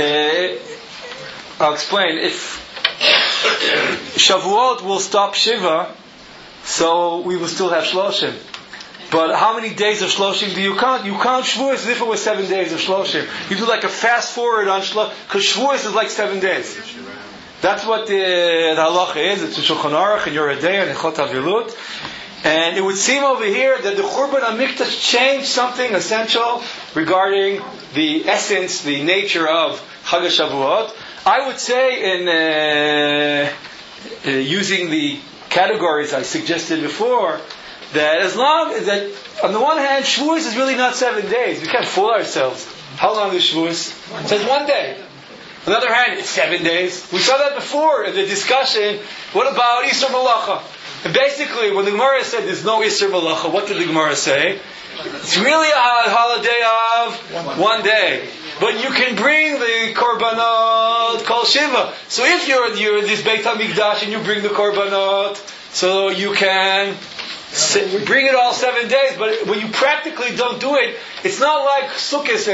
I'll explain. If Shavuot will stop Shiva, so we will still have Shloshim. But how many days of Shloshim do you count? You count Shavuos as if it was 7 days of Shloshim. You do like a fast forward on Shloshim, because Shavuos is like 7 days. That's what the halacha is. It's in Shulchan Aruch and Yoreh Deah and Echot Avilut. And it would seem over here that the Churban HaMikdash changed something essential regarding the essence, the nature of Chag HaShavuot. I would say in using the categories I suggested before, that as long as that, on the one hand, Shavuos is really not 7 days. We can't fool ourselves. How long is Shavuos? It says 1 day. On the other hand, it's 7 days. We saw that before in the discussion. What about Isur Malacha? And basically, when the Gemara said there's no Isur Malacha, what did the Gemara say? It's really a holiday of 1 day. But you can bring the Korbanot Kol Shiva. So if you're in this Beit HaMikdash and you bring the Korbanot, so you can bring it all 7 days, but when you practically don't do it, it's not like Sukkot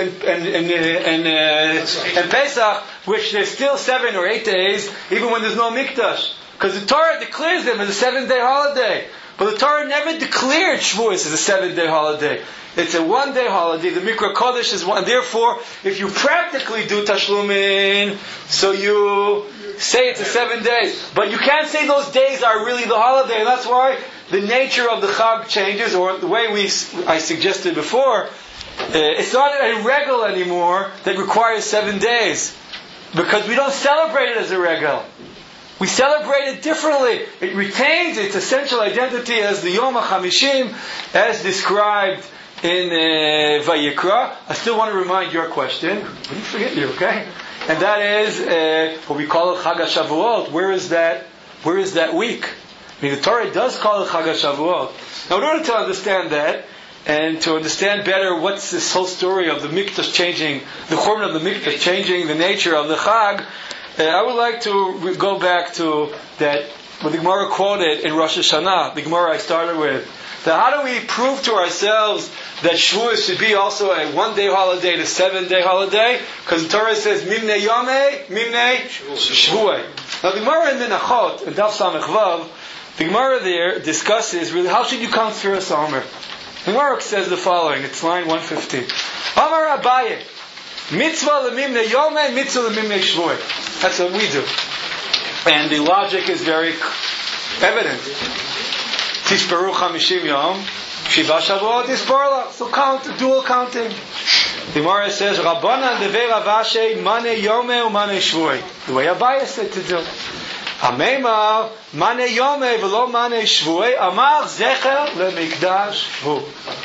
and Pesach, which there's still 7 or 8 days, even when there's no Mikdash. Because the Torah declares them as a 7-day holiday. But the Torah never declared Shavuos as a 7-day holiday. It's a 1-day holiday. The Mikra Kodesh is one. Therefore, if you practically do Tashlumin, so you say it's a 7 days. But you can't say those days are really the holiday. And that's why the nature of the Chag changes, or the way I suggested before. It's not a regal anymore that requires 7 days. Because we don't celebrate it as a regal. We celebrate it differently. It retains its essential identity as the Yom HaChamishim, as described in Vayikra. I still want to remind your question. I didn't forget you, okay? And that is what we call it Chag HaShavuot. Where is that week? I mean, the Torah does call it Chag HaShavuot. Now, in order to understand that, and to understand better what's this whole story of the Mikdash changing, the Churban of the Mikdash changing the nature of the Chag, I would like to go back to that, what the Gemara quoted in Rosh Hashanah, the Gemara I started with. That how do we prove to ourselves that Shavuos should be also a 1-day holiday and a 7-day holiday? Because the Torah says, Mimnei Yomei, Mimnei Shavuos. Now the Gemara in Menachot, in Daf Samech Vav, the Gemara there discusses really how should you count Sfiras HaOmer. The Gemara says the following, it's line 115. Amar Abaye, Mitzvah lemimnei Yomei, Mitzvah lemimnei Shavuos. That's what we do. And the logic is very evident. Tisperu 50 Yom, Shiva Shavuot Tisperla. So count, dual counting. The Gemara says, Rabbanan devei Rav Ashi, Mane Yomei u'Mane Shavuot. The way Abaye said to do. Hameimar, Mane Yomei v'lo Mane Shavuot, Amar Zecher leMikdash Hu.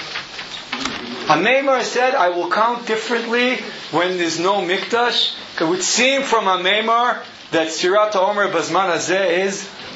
Hameimar said, I will count differently when there's no Mikdash. It would seem from Hameimar that Sirat HaOmer Bazman Hazeh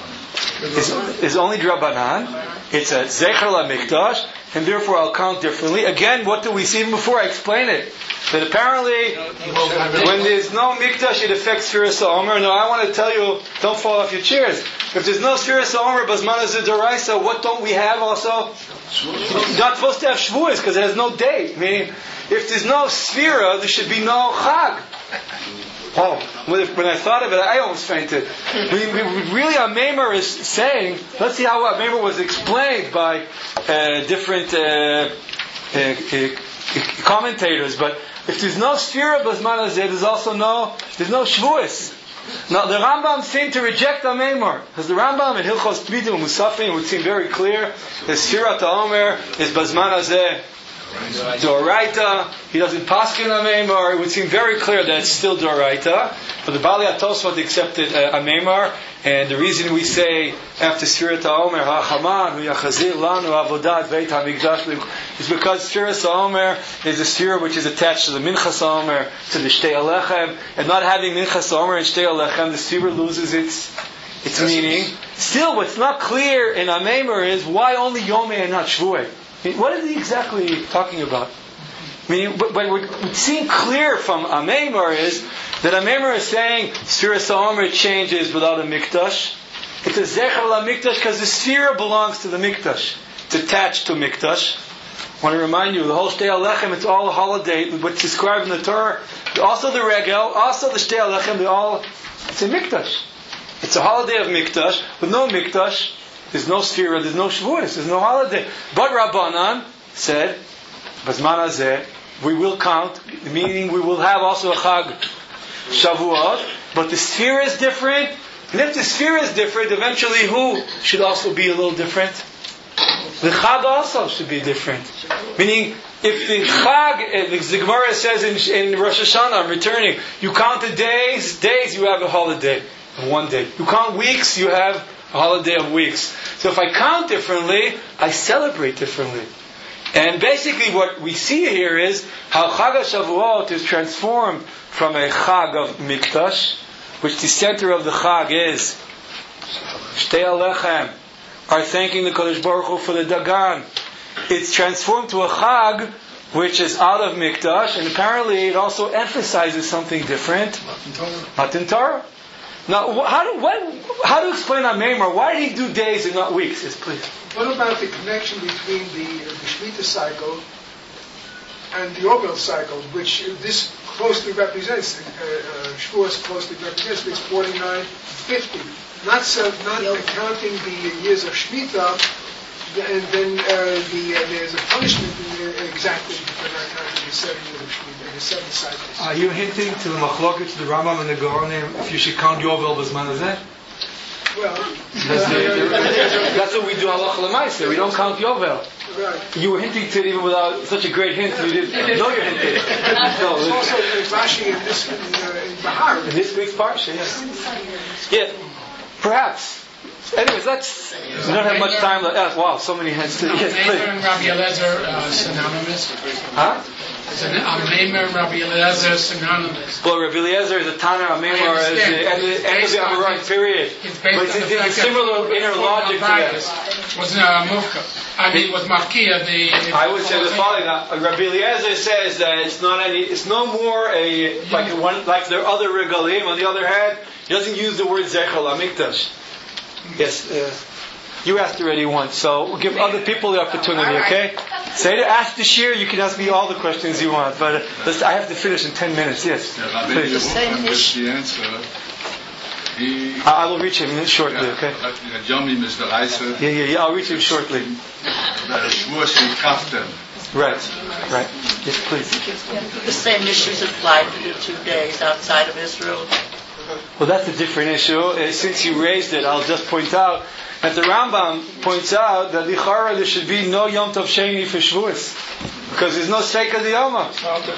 is only Drabanan. It's a Zecher LaMikdash, and therefore I'll count differently. Again, what do we see before I explain it? That apparently, when there's no Mikdash, it affects Sfiras HaOmer. No, I want to tell you, don't fall off your chairs. If there's no Sfiras HaOmer, Bazman Hazeh D'Oraisa, what don't we have also? You're not supposed to have Shavuos because it has no date. Meaning, if there's no Sfira, there should be no Chag. Oh, when I thought of it, I almost fainted. Really, Hameimar is saying, let's see how Hameimar was explained by different commentators. But if there's no Sfira Bazman Hazeh, there's no Shavuos. Now the Rambam seemed to reject Amemar, because the Rambam in Hilchos Tmidim and Musafim would seem very clear that Sfirat HaOmer is Bazman Hazeh Doraita. He doesn't paskin Amemar. It would seem very clear that it's still Doraita. But the Bali HaTosfot accepted Amemar, and the reason we say after Sfirat HaOmer Ha'chaman V'yachazir Lanu Avodat Beit HaMikdash is because Sfirat HaOmer is a sphere which is attached to the Minchas HaOmer, to the Shtei Alechem, and not having Minchas HaOmer and Shtei Alechem, the sphere loses its meaning. Still, what's not clear in Amemar is why only Yomei and not Shvuei. What is he exactly talking about? I mean, but what would seem clear from Amemar is that Amemar is saying Sfiras HaOmer changes without a Mikdash. It's a Zecher LaMikdash because the Sfira belongs to the Mikdash. It's attached to Mikdash. I want to remind you, the whole Shtei Alechem, it's all a holiday, what's described in the Torah. Also the Regel, also the Shtei Alechem, it's a Mikdash. It's a holiday of Mikdash. With no Mikdash, there's no Sfira, there's no Shavuos, there's no holiday. But Rabbanan said, Bazman Hazeh, we will count, meaning we will have also a Chag Shavuot, but the Sfira is different. And if the Sfira is different, eventually who should also be a little different? The Chag also should be different. Meaning, if the Chag, the Gemara says in Rosh Hashanah, I'm returning, you count the days, you have a holiday of one day. You count weeks, you have a holiday of weeks. So if I count differently, I celebrate differently. And basically what we see here is how Chag HaShavuot is transformed from a Chag of Mikdash, which the center of the Chag is Shtei Alechem, are thanking the Kodesh Baruch Hu for the Dagan. It's transformed to a Chag which is out of Mikdash, and apparently it also emphasizes something different. Matan Torah. Now, how to explain Amemar? Why did he do days and not weeks? Yes, please. What about the connection between the Shemitah cycle and the Yovel cycle, which this closely represents? Shavuos closely represents. It's 49, 50. Not counting the years of Shemitah, and then there's a punishment exactly for not counting the 7 years of Shemitah, the 7 cycles. Are you hinting to the Machloket, to the Rambam and the Gaonim, if you should count Yovel Bazman Hazeh? Well, that's what we do halacha l'maaseh. We don't count Yovel. Right. You were hinting to it even without such a great hint. You didn't know you're hinting. No, it's also Rashi in this in Bahar. In this week's parsha, yes. Yeah, perhaps. Anyways, we don't have much time left. Wow, so many hands. Yes, please. and Rabbi Eliezer synonymous. Huh? Is Amemar and Rabbi Eliezer synonymous? Well, Rabbi Eliezer is a Tana, Amemar is the end of the Amoraim period. But it's a similar inner logic to that. Was Mufka. I mean, with Mafkia, I would say the following. Rabbi Eliezer says that it's no more like their other regalim. On the other hand, he doesn't use the word Zecher LaMikdash. Yes, you asked already once, so we'll give other people the opportunity, okay? Say to ask the shir, you can ask me all the questions you want, but I have to finish in 10 minutes, yes. I will reach him shortly, okay? Yeah, I'll reach him shortly. Right. Yes, please. The same issues apply to the 2 days outside of Israel. Well, that's a different issue. Since you raised it, I'll just point out that the Rambam points out that Lichara there should be no Yom Tov Sheni for Shavuos, because there's no Sveika Diyoma.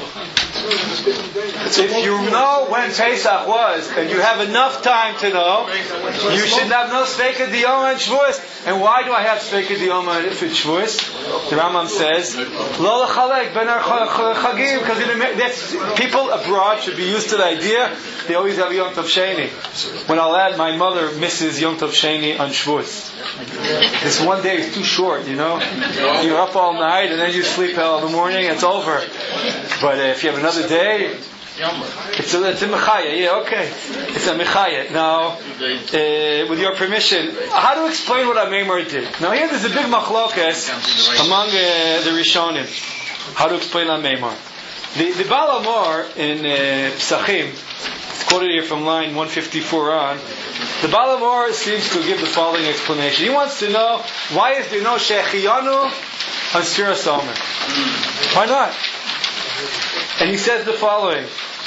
If you know when Pesach was, and you have enough time to know, you should have no Sveika Diyoma and Shavuos. And why do I have Sveika Diyoma if it's Shavuos? The Rambam says, Lo L'chalek Ben Chagim, because people abroad should be used to the idea they always have Yom Tov Sheni. When I'll add, my mother misses Yom Tov Sheni on Shavuos. This one day is too short, you know. You're up all night and then you sleep all in the morning. It's over. But if you have another day, it's a mechaya. Yeah, okay. It's a mechaya. Now, with your permission, how to explain what Amemar did? Now here there's a big machlokas among the Rishonim. How to explain Amemar? The Baal Amor in Psachim, it's quoted here from line 154 on. The Baal Amor seems to give the following explanation. He wants to know, why is there no Shechiyanu on Sfiras HaOmer? Why not? And he says the following.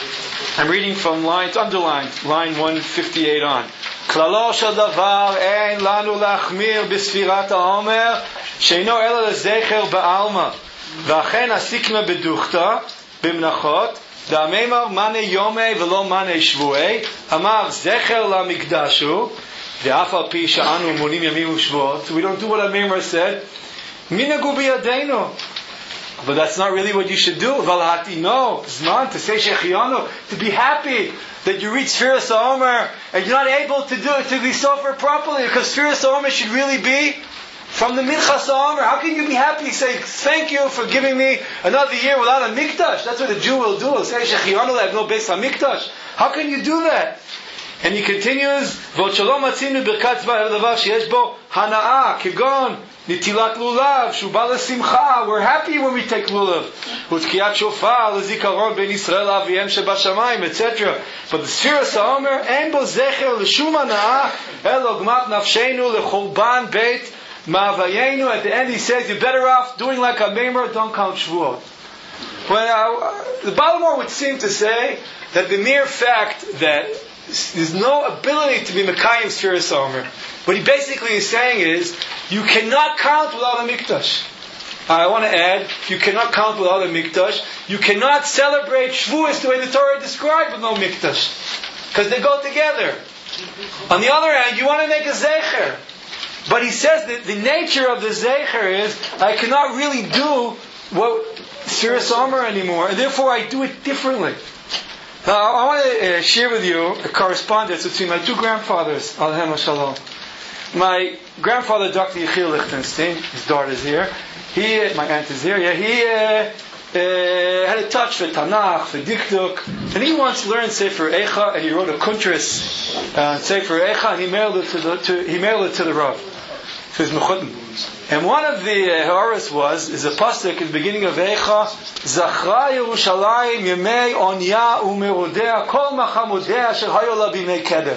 I'm reading from it's underlined, line 158 on. Klalo shel davar ein lanu lachmir b'sfirat ha'omer sheino ela lezecher ba'alma v'achen asikna beduchta b'mnachot da'amemar mane yomei v'lo mane shvuei amar zecher la'mikdashu ve'af al pi sha'anu monim yamim u'shvuot. We don't do what Amemar said. Minagu b'yadeinu. But that's not really what you should do. Valhati, no. Zman, to say Shechianu, to be happy that you reach Sfiras HaOmer and you're not able to do it, to be sofer properly, because Sfiras HaOmer should really be from the Minchas HaOmer. How can you be happy? Say, thank you for giving me another year without a Mikdash. That's what a Jew will do. He'll say Shechianu, I have no Beis HaMikdash. How can you do that? And he continues, V'od shalom atzinu birkat davar sheyesh bo hana'ah, kegon, nitilat lulav, shu ba lesimcha. We're happy when we take lulav. U'tkiyat shofar, lezikaron ben Yisrael aviem shebashamayim, etc. But the Sfiras HaOmer, ein bo zecher l'shum hana'ah, elo gmat nafshenu lechurban beit ma'avayenu. At the end he says, you're better off doing like Amemar, don't count Shvuot. Well, the Balamor would seem to say that the mere fact that there's no ability to be Mekayim Sfiras HaOmer. What he basically is saying is, you cannot count without a Mikdash. I want to add, you cannot count without a Mikdash. You cannot celebrate Shavuos the way the Torah described with no Mikdash. Because they go together. On the other hand, you want to make a Zecher. But he says that the nature of the Zecher is, I cannot really do what Sfiras HaOmer anymore, and therefore I do it differently. Now, I want to share with you a correspondence between my two grandfathers, Alhem Shalom. My grandfather, Dr. Yechiel Lichtenstein, his daughter is here. My aunt is here. He had a touch for Tanakh, for Dikduk, and he once learned Sefer Eicha, and he wrote a kuntris on Sefer Eicha, and he mailed it to the Rav, to his mechutim. And one of the ha'aras is a pasuk in the beginning of Eicha, Zachra Yerushalayim Yemei Onya Umerodea Kol Machamodea Asher Hayo La Bimei Keder.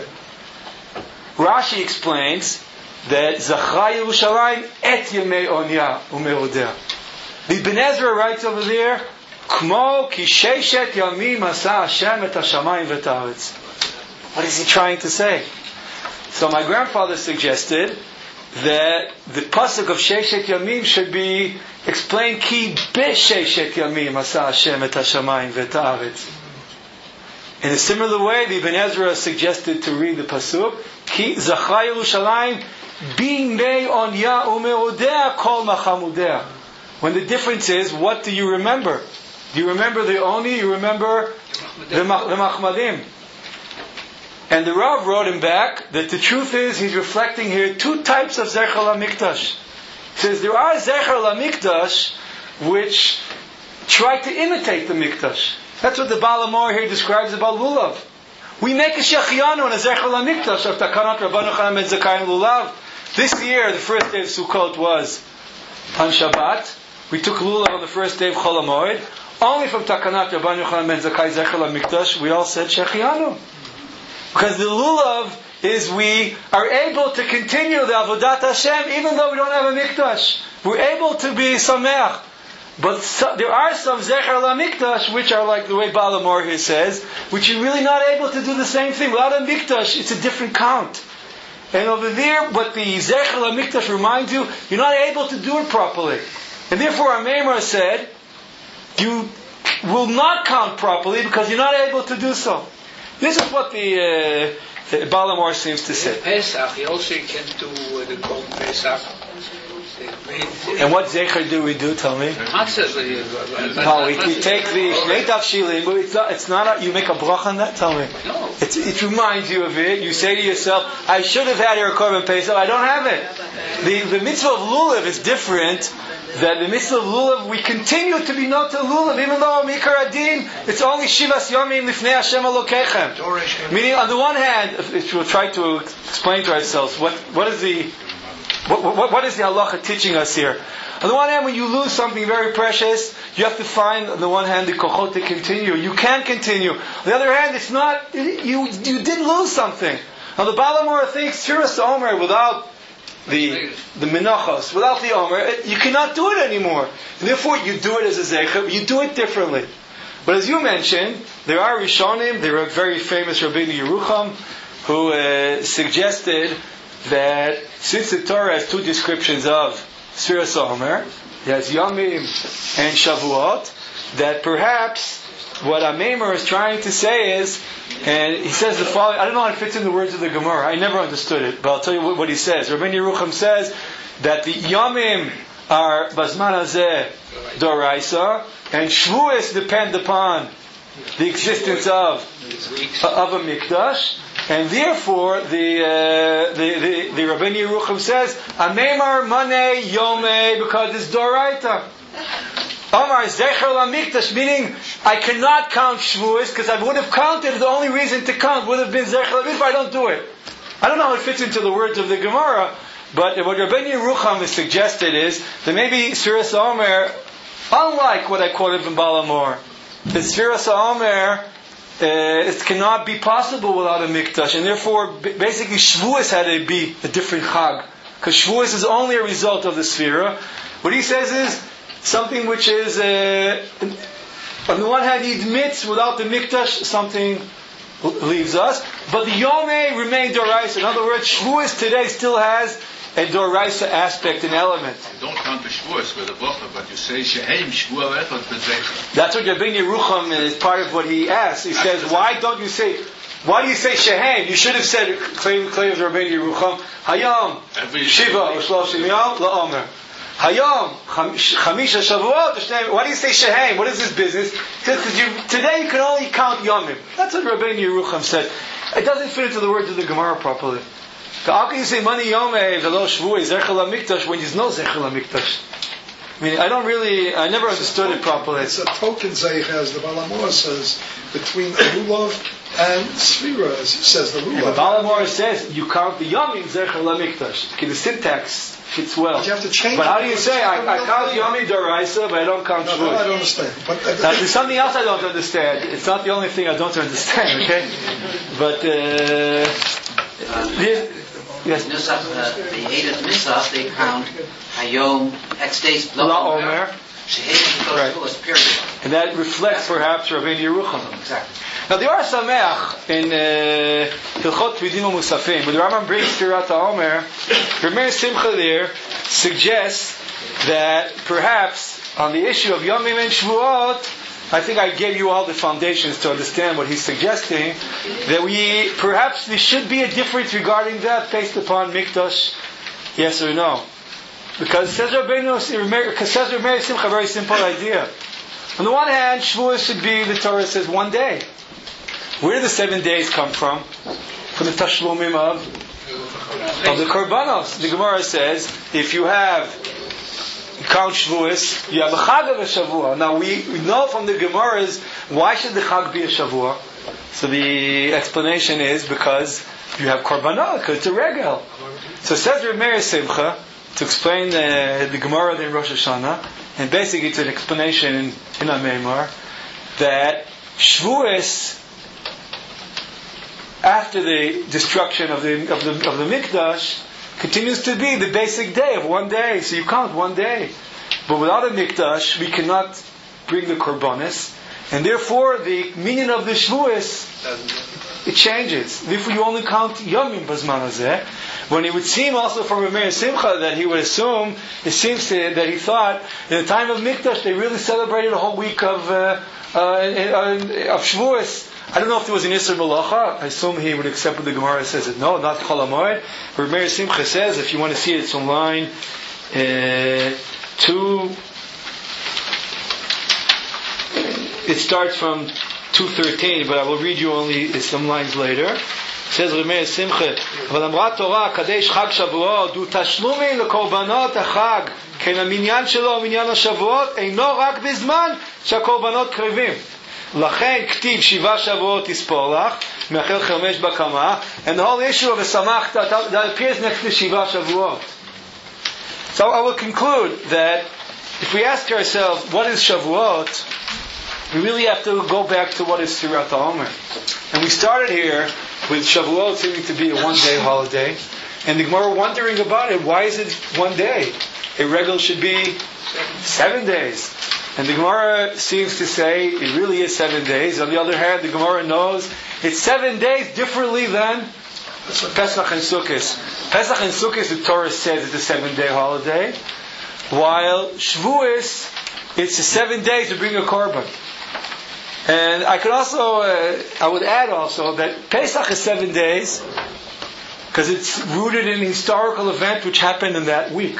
Rashi explains that Zachra Yerushalayim Et Yemei Onya Umerodea. The Ibn Ezra writes over there, Kmo Ki Sheishet Yamim Asa Hashem Et HaShamayim V'et Haaretz. What is he trying to say? So my grandfather suggested that the pasuk of Sheishet Yamim should be explained Ki B'Sheishet Yamim Asa Hashem Et HaShamayim V'et Haaretz. In a similar way, the Ibn Ezra suggested to read the pasuk Ki Zachra Yerushalayim Bimei Onya Umerodea Kol Machamudea. When the difference is, what do you remember? Do you remember the Oni? You remember the Machmadim? And the Rav wrote him back that the truth is, he's reflecting here two types of Zecher LaMikdash. He says there are Zecher LaMikdash which try to imitate the Mikdash. That's what the Balamor here describes about Lulav. We make a Shechianu and a Zecher LaMikdash of Takanat Rabbanu Chaim and Zakayim Lulav. This year, the first day of Sukkot was on Shabbat. We took Lulav on the first day of Chol HaMoed. Only from Takanat Rabbanu Chaim and Zakayim Zecher LaMikdash we all said Shechianu. Because the lulav is we are able to continue the Avodat Hashem even though we don't have a mikdash. We're able to be sameach. But there are some Zecher LaMikdash which are like the way Balamor here says, which you're really not able to do the same thing. Without a mikdash, it's a different count. And over there, what the Zecher LaMikdash reminds you, you're not able to do it properly. And therefore Amemar said, you will not count properly because you're not able to do so. This is what the Balamor seems to say. Pesach, you also can do the Korban Pesach. And what zecher do we do? Tell me. No, we take the Shnei Tavshilin, but it's not. You make a bracha on that. Tell me. No. It reminds you of it. You say to yourself, "I should have had your Korban Pesach. I don't have it." The mitzvah of lulav is different. That the mitzvah of lulav, we continue to be not to lulav, even though Mikar Adin, it's only Shivas Yomim Lifnei Hashem Elokechem. Meaning, on the one hand, if we'll try to explain to ourselves what is the halacha teaching us here? On the one hand, when you lose something very precious, you have to find, on the one hand, the kochot to continue. You can continue. On the other hand, it's not, you did lose something. Now the Balamor thinks, Sfiras HaOmer, without the menachos, without the Omer, you cannot do it anymore. And therefore, you do it as a zecher, but you do it differently. But as you mentioned, there are Rishonim, there are very famous Rabbeinu Yerucham, who suggested that since the Torah has two descriptions of Sfiras HaOmer, it has Yomim and Shavuot, that perhaps what Ameimer is trying to say is, and he says the following, I don't know how it fits in the words of the Gemara, I never understood it, but I'll tell you what he says. Rabbeinu Yerucham says that the Yomim are Bazman Hazeh Doraisa, and Shvuos depend upon the existence of a Mikdash, and therefore the Rabbeinu Yerucham says Amemar Mane Yome, because it's Doraita. Omar Zecher LaMikdash, meaning I cannot count Shvuos because I would have counted. The only reason to count would have been Zecher LaMikdash, but I don't do it. I don't know how it fits into the words of the Gemara, but what Rabbeinu Yerucham has suggested is that maybe Sfiras HaOmer, unlike what I quoted from Balamor, the Sfiras HaOmer it cannot be possible without a Mikdash, and therefore basically Shavuos had to be a different Chag, because Shavuos is only a result of the Sfira. What he says is something which is on the one hand he admits without the Mikdash something leaves us, but the Yomei remain Doraisa. In other words, Shavuos today still has a Doraisa aspect and element. You don't count the Shavuos with a Bocha, but you say Shehem Shavuot Echad B'Zecher. That's what Rabbeinu Yerucham is part of what he asks. He says, why do you say Shehem? You should have said, claims Rabbeinu Yerucham, Hayom Shiva U'Shloshim Yom LaOmer. Hayom Chamisha Shavuot. Why do you say Shehem? What is this business? He says, because today you can only count Yomim. That's what Rabbeinu Yerucham said. It doesn't fit into the words of the Gemara properly. How can you say Mani Yomei V'lo Shvuos Zecher LaMikdash when there's no Zecher LaMikdash? I mean, I never understood it properly. It's a token Zeich, as the Balamor says, between Lulav and Sfira, as he says the Lulav. The Balamor says you count the Yomim Zecher LaMikdash. Okay, the syntax fits well. But you have to change. But how do you say I count Yomim Doraisa, but I don't count Shavuos? No, I don't understand. But now, there's something else I don't understand. It's not the only thing I don't understand. Okay, but yes. Nusach, the Eidat Misach, they count Hayom, X days, La Omer. Shehem, Shavuos, period. And that reflects perhaps Rabbeinu Yerucham. Exactly. Now the Or Sameach in Hilchot Tvidim Musafim, when the Rambam brings Sfirat HaOmer, Rameir Simcha there suggests that perhaps on the issue of Yomim and Shavuot, I think I gave you all the foundations to understand what he's suggesting, that perhaps there should be a difference regarding that based upon Mikdash, yes or no. Because says Rabbeinu Simcha, a very simple idea. On the one hand, Shavuos should be, the Torah says, one day. Where do the 7 days come from? From the Tashlumim of the Korbanos. The Gemara says, if you count Shavuos, you have a Chag of a Shavua. Now we know from the Gemaras, why should the Chag be a Shavua? So the explanation is because you have Korbanot, because it's a Regel. So it says Rameir Simcha, to explain the Gemara in Rosh Hashanah, and basically it's an explanation in Amemar, that Shavuos, after the destruction of the Mikdash, continues to be the basic day of one day. So you count one day. But without a Mikdash, we cannot bring the Korbanos. And therefore, the meaning of the Shavuos, it changes. Therefore, you only count Yomim Bazman Hazeh. When it would seem also from Rameir Simcha that he would assume, it seems that he thought, in the time of Mikdash, they really celebrated a whole week of Shavuos. I don't know if there was an Isser Malacha. I assume he would accept what the Gemara says. No, not Chol HaMoed. Rameir Simcha says, if you want to see it, it's on line 2. It starts from 2:13, but I will read you only some lines later. It says Rameir Simcha, אבל אמרה תורה, קדש חג שבועות, הוא תשלומי לקורבנות החג, כן המניין שלו, מניין השבועות, אינו רק בזמן שהקורבנות קרבים. לכן כתיב 7 שבועות תספור לך, מאחל 5 בקמה, and the whole issue of a samach that appears next to 7 שבועות. So I will conclude that if we ask ourselves, what is Shavuot, we really have to go back to what is Sfirat HaOmer. And we started here with Shavuot seeming to be a one-day holiday, and the Gemara wondering about it, why is it one day? A regal should be 7 days. And the Gemara seems to say it really is 7 days. On the other hand, the Gemara knows it's 7 days differently than Pesach and Sukkot. Pesach and Sukkot, the Torah says it's a 7-day holiday, while Shavuos, it's 7 days to bring a korban. And I could also, I would add also that Pesach is 7 days because it's rooted in a historical event which happened in that week.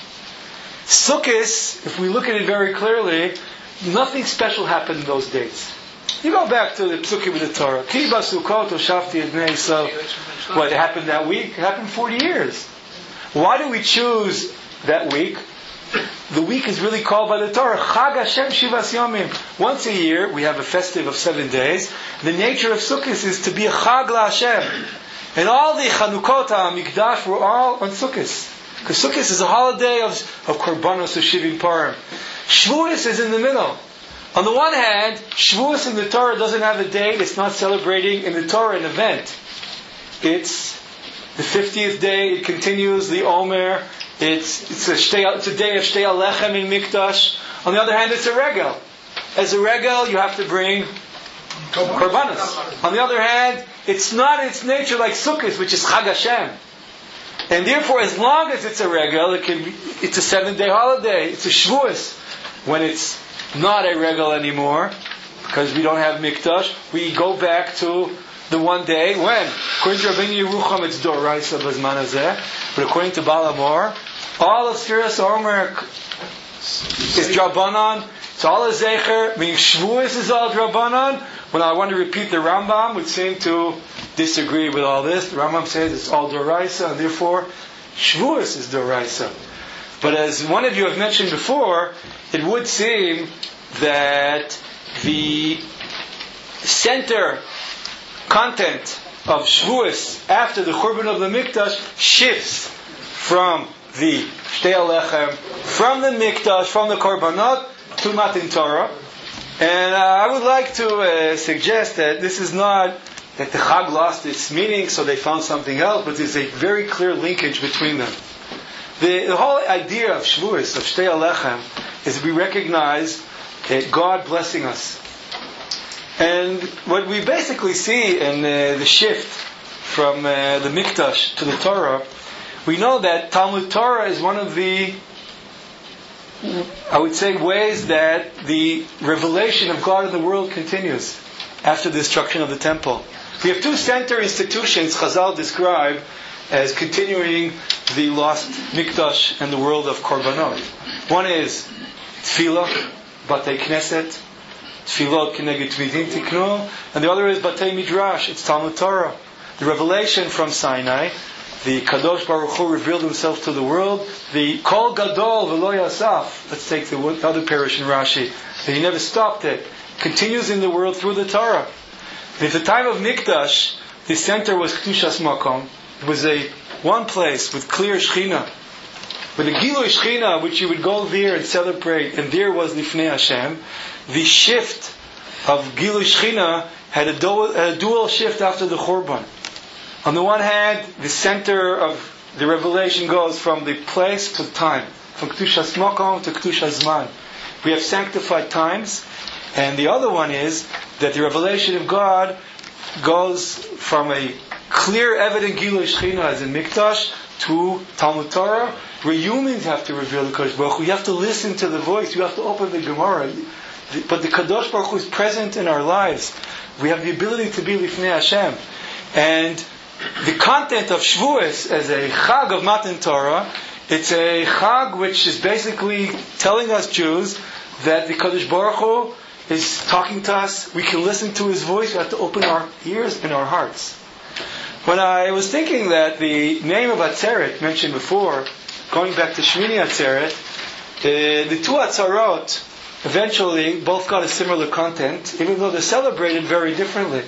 Sukkot, if we look at it very clearly, nothing special happened in those days. You go back to the Psukim with the Torah. Ki basukot Shafti Ednei. So, what happened that week? It happened 40 years. Why do we choose that week? The week is really called by the Torah Chag Hashem Shivas Yomim. Once a year, we have a festive of 7 days. The nature of Sukkot is to be a Chag LaHashem. And all the Chanukot HaMikdash were all on Sukkot. Because Sukkot is a holiday of Korbanos of Shivim Parim. Shavuos is in the middle. On the one hand, Shavuos in the Torah doesn't have a date. It's not celebrating in the Torah an event. It's the 50th day. It continues the Omer. It's a day of Shtei Alechem in Mikdash. On the other hand, it's a regel. As a regel, you have to bring Korbanos. On the other hand, it's not its nature like Sukkot, which is Chag Hashem. And therefore, as long as it's a regel, it's a 7-day holiday. It's a Shavuos. When it's not a regel anymore, because we don't have Mikdash, we go back to the 1 day. When? According to Rabbeinu Yerucham, it's Doraisa Bazman Hazeh. But according to Baal Amor, all of Sfiras Omer is Drabanan. It's all a Zecher. Meaning Shavuos is all Drabanan. When I want to repeat the Rambam, would seem to disagree with all this. The Rambam says it's all Doraisa, and therefore Shavuos is Doraisa. But as one of you have mentioned before, it would seem that the center content of Shavuos after the Churban of the Mikdash shifts from the Shtei Alechem, from the Mikdash, from the Korbanot to Matan Torah. And I would like to suggest that this is not that the Chag lost its meaning, so they found something else, but there's a very clear linkage between them. The whole idea of Shavuos, of Shtei Alechem, is we recognize God blessing us. And what we basically see in the shift from the Mikdash to the Torah, we know that Talmud Torah is one of the, I would say, ways that the revelation of God in the world continues after the destruction of the temple. We have 2 center institutions Chazal describe as continuing the lost Mikdash and the world of Korbanot. One is Tefillah, Batei Knesset, Tefillot Keneged Tvidin Tiknu, and the other is Batei Midrash, it's Talmud Torah. The revelation from Sinai, the Kadosh Baruch Hu revealed himself to the world, the Kol Gadol V'lo Yasaf, let's take the other parish in Rashi, that he never stopped it, continues in the world through the Torah. And at the time of Mikdash, the center was Kedushas Makom. It was a one place with clear Shechina. With the Gilui Shechina, which you would go there and celebrate, and there was Lifnei Hashem, the shift of Gilui Shechina had a dual shift after the Churban. On the one hand, the center of the revelation goes from the place to time, from Kedushas Makom to Kedushas Zman. We have sanctified times, and the other one is that the revelation of God goes from a clear, evident Gilui Shechina as in Mikdash to Talmud Torah, where humans have to reveal the Kadosh Baruch Hu. You have to listen to the voice. You have to open the Gemara. But the Kadosh Baruch Hu is present in our lives. We have the ability to be Lifnei Hashem. And the content of Shavuos as a Chag of Matan Torah, it's a Chag which is basically telling us Jews that the Kadosh Baruch Hu is talking to us. We can listen to His voice. We have to open our ears and our hearts. When I was thinking that the name of Atzeret mentioned before, going back to Shmini Atzeret, the 2 Atzarot eventually both got a similar content, even though they're celebrated very differently.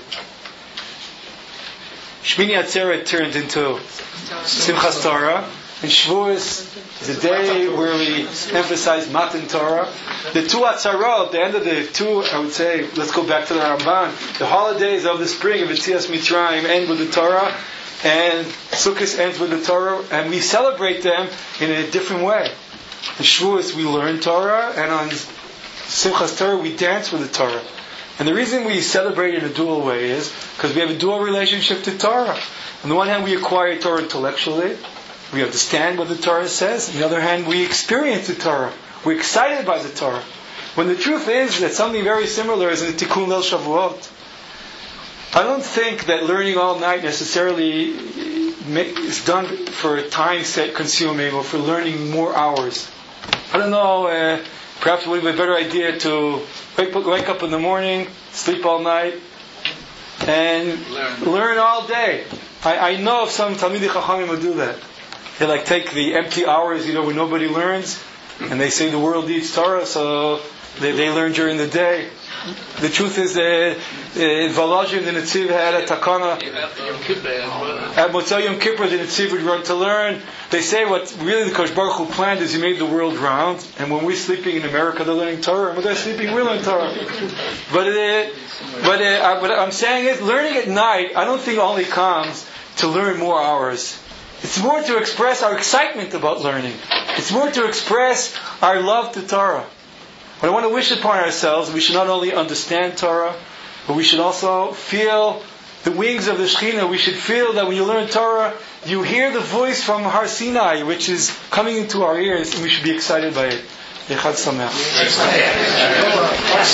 Shmini Atzeret turned into Simchas Torah, and Shavuos is a day where we emphasize Matan Torah. The 2 Atzarot, the end of the 2, I would say, let's go back to the Ramban. The holidays of the spring of Yetzias Mitzrayim end with the Torah, and Sukkot ends with the Torah, and we celebrate them in a different way. In Shavuos we learn Torah, and on Simchas Torah, we dance with the Torah. And the reason we celebrate in a dual way is because we have a dual relationship to Torah. On the one hand, we acquire Torah intellectually. We understand what the Torah says. On the other hand, we experience the Torah. We're excited by the Torah. When the truth is that something very similar is in the Tikkun Leil Shavuot. I don't think that learning all night necessarily is done for time set consuming or for learning more hours. I don't know, perhaps it would be a better idea to wake up in the morning, sleep all night, and learn all day. I know of some Talmidei Chachamim who do that. They take the empty hours, when nobody learns, and they say the world needs Torah, so they learn during the day. The truth is that in Volozhin, the Netziv had a takana. At Motzei Yom Kippur, the Netziv would run to learn. They say what really the Kosh Baruch Hu planned is He made the world round. And when we're sleeping in America, they're learning Torah. And when they're sleeping, we learn Torah. But what I'm saying is, learning at night, I don't think only comes to learn more hours. It's more to express our excitement about learning. It's more to express our love to Torah. But I want to wish upon ourselves, we should not only understand Torah, but we should also feel the wings of the Shekhinah. We should feel that when you learn Torah, you hear the voice from Har Sinai, which is coming into our ears, and we should be excited by it. Echad Sameach.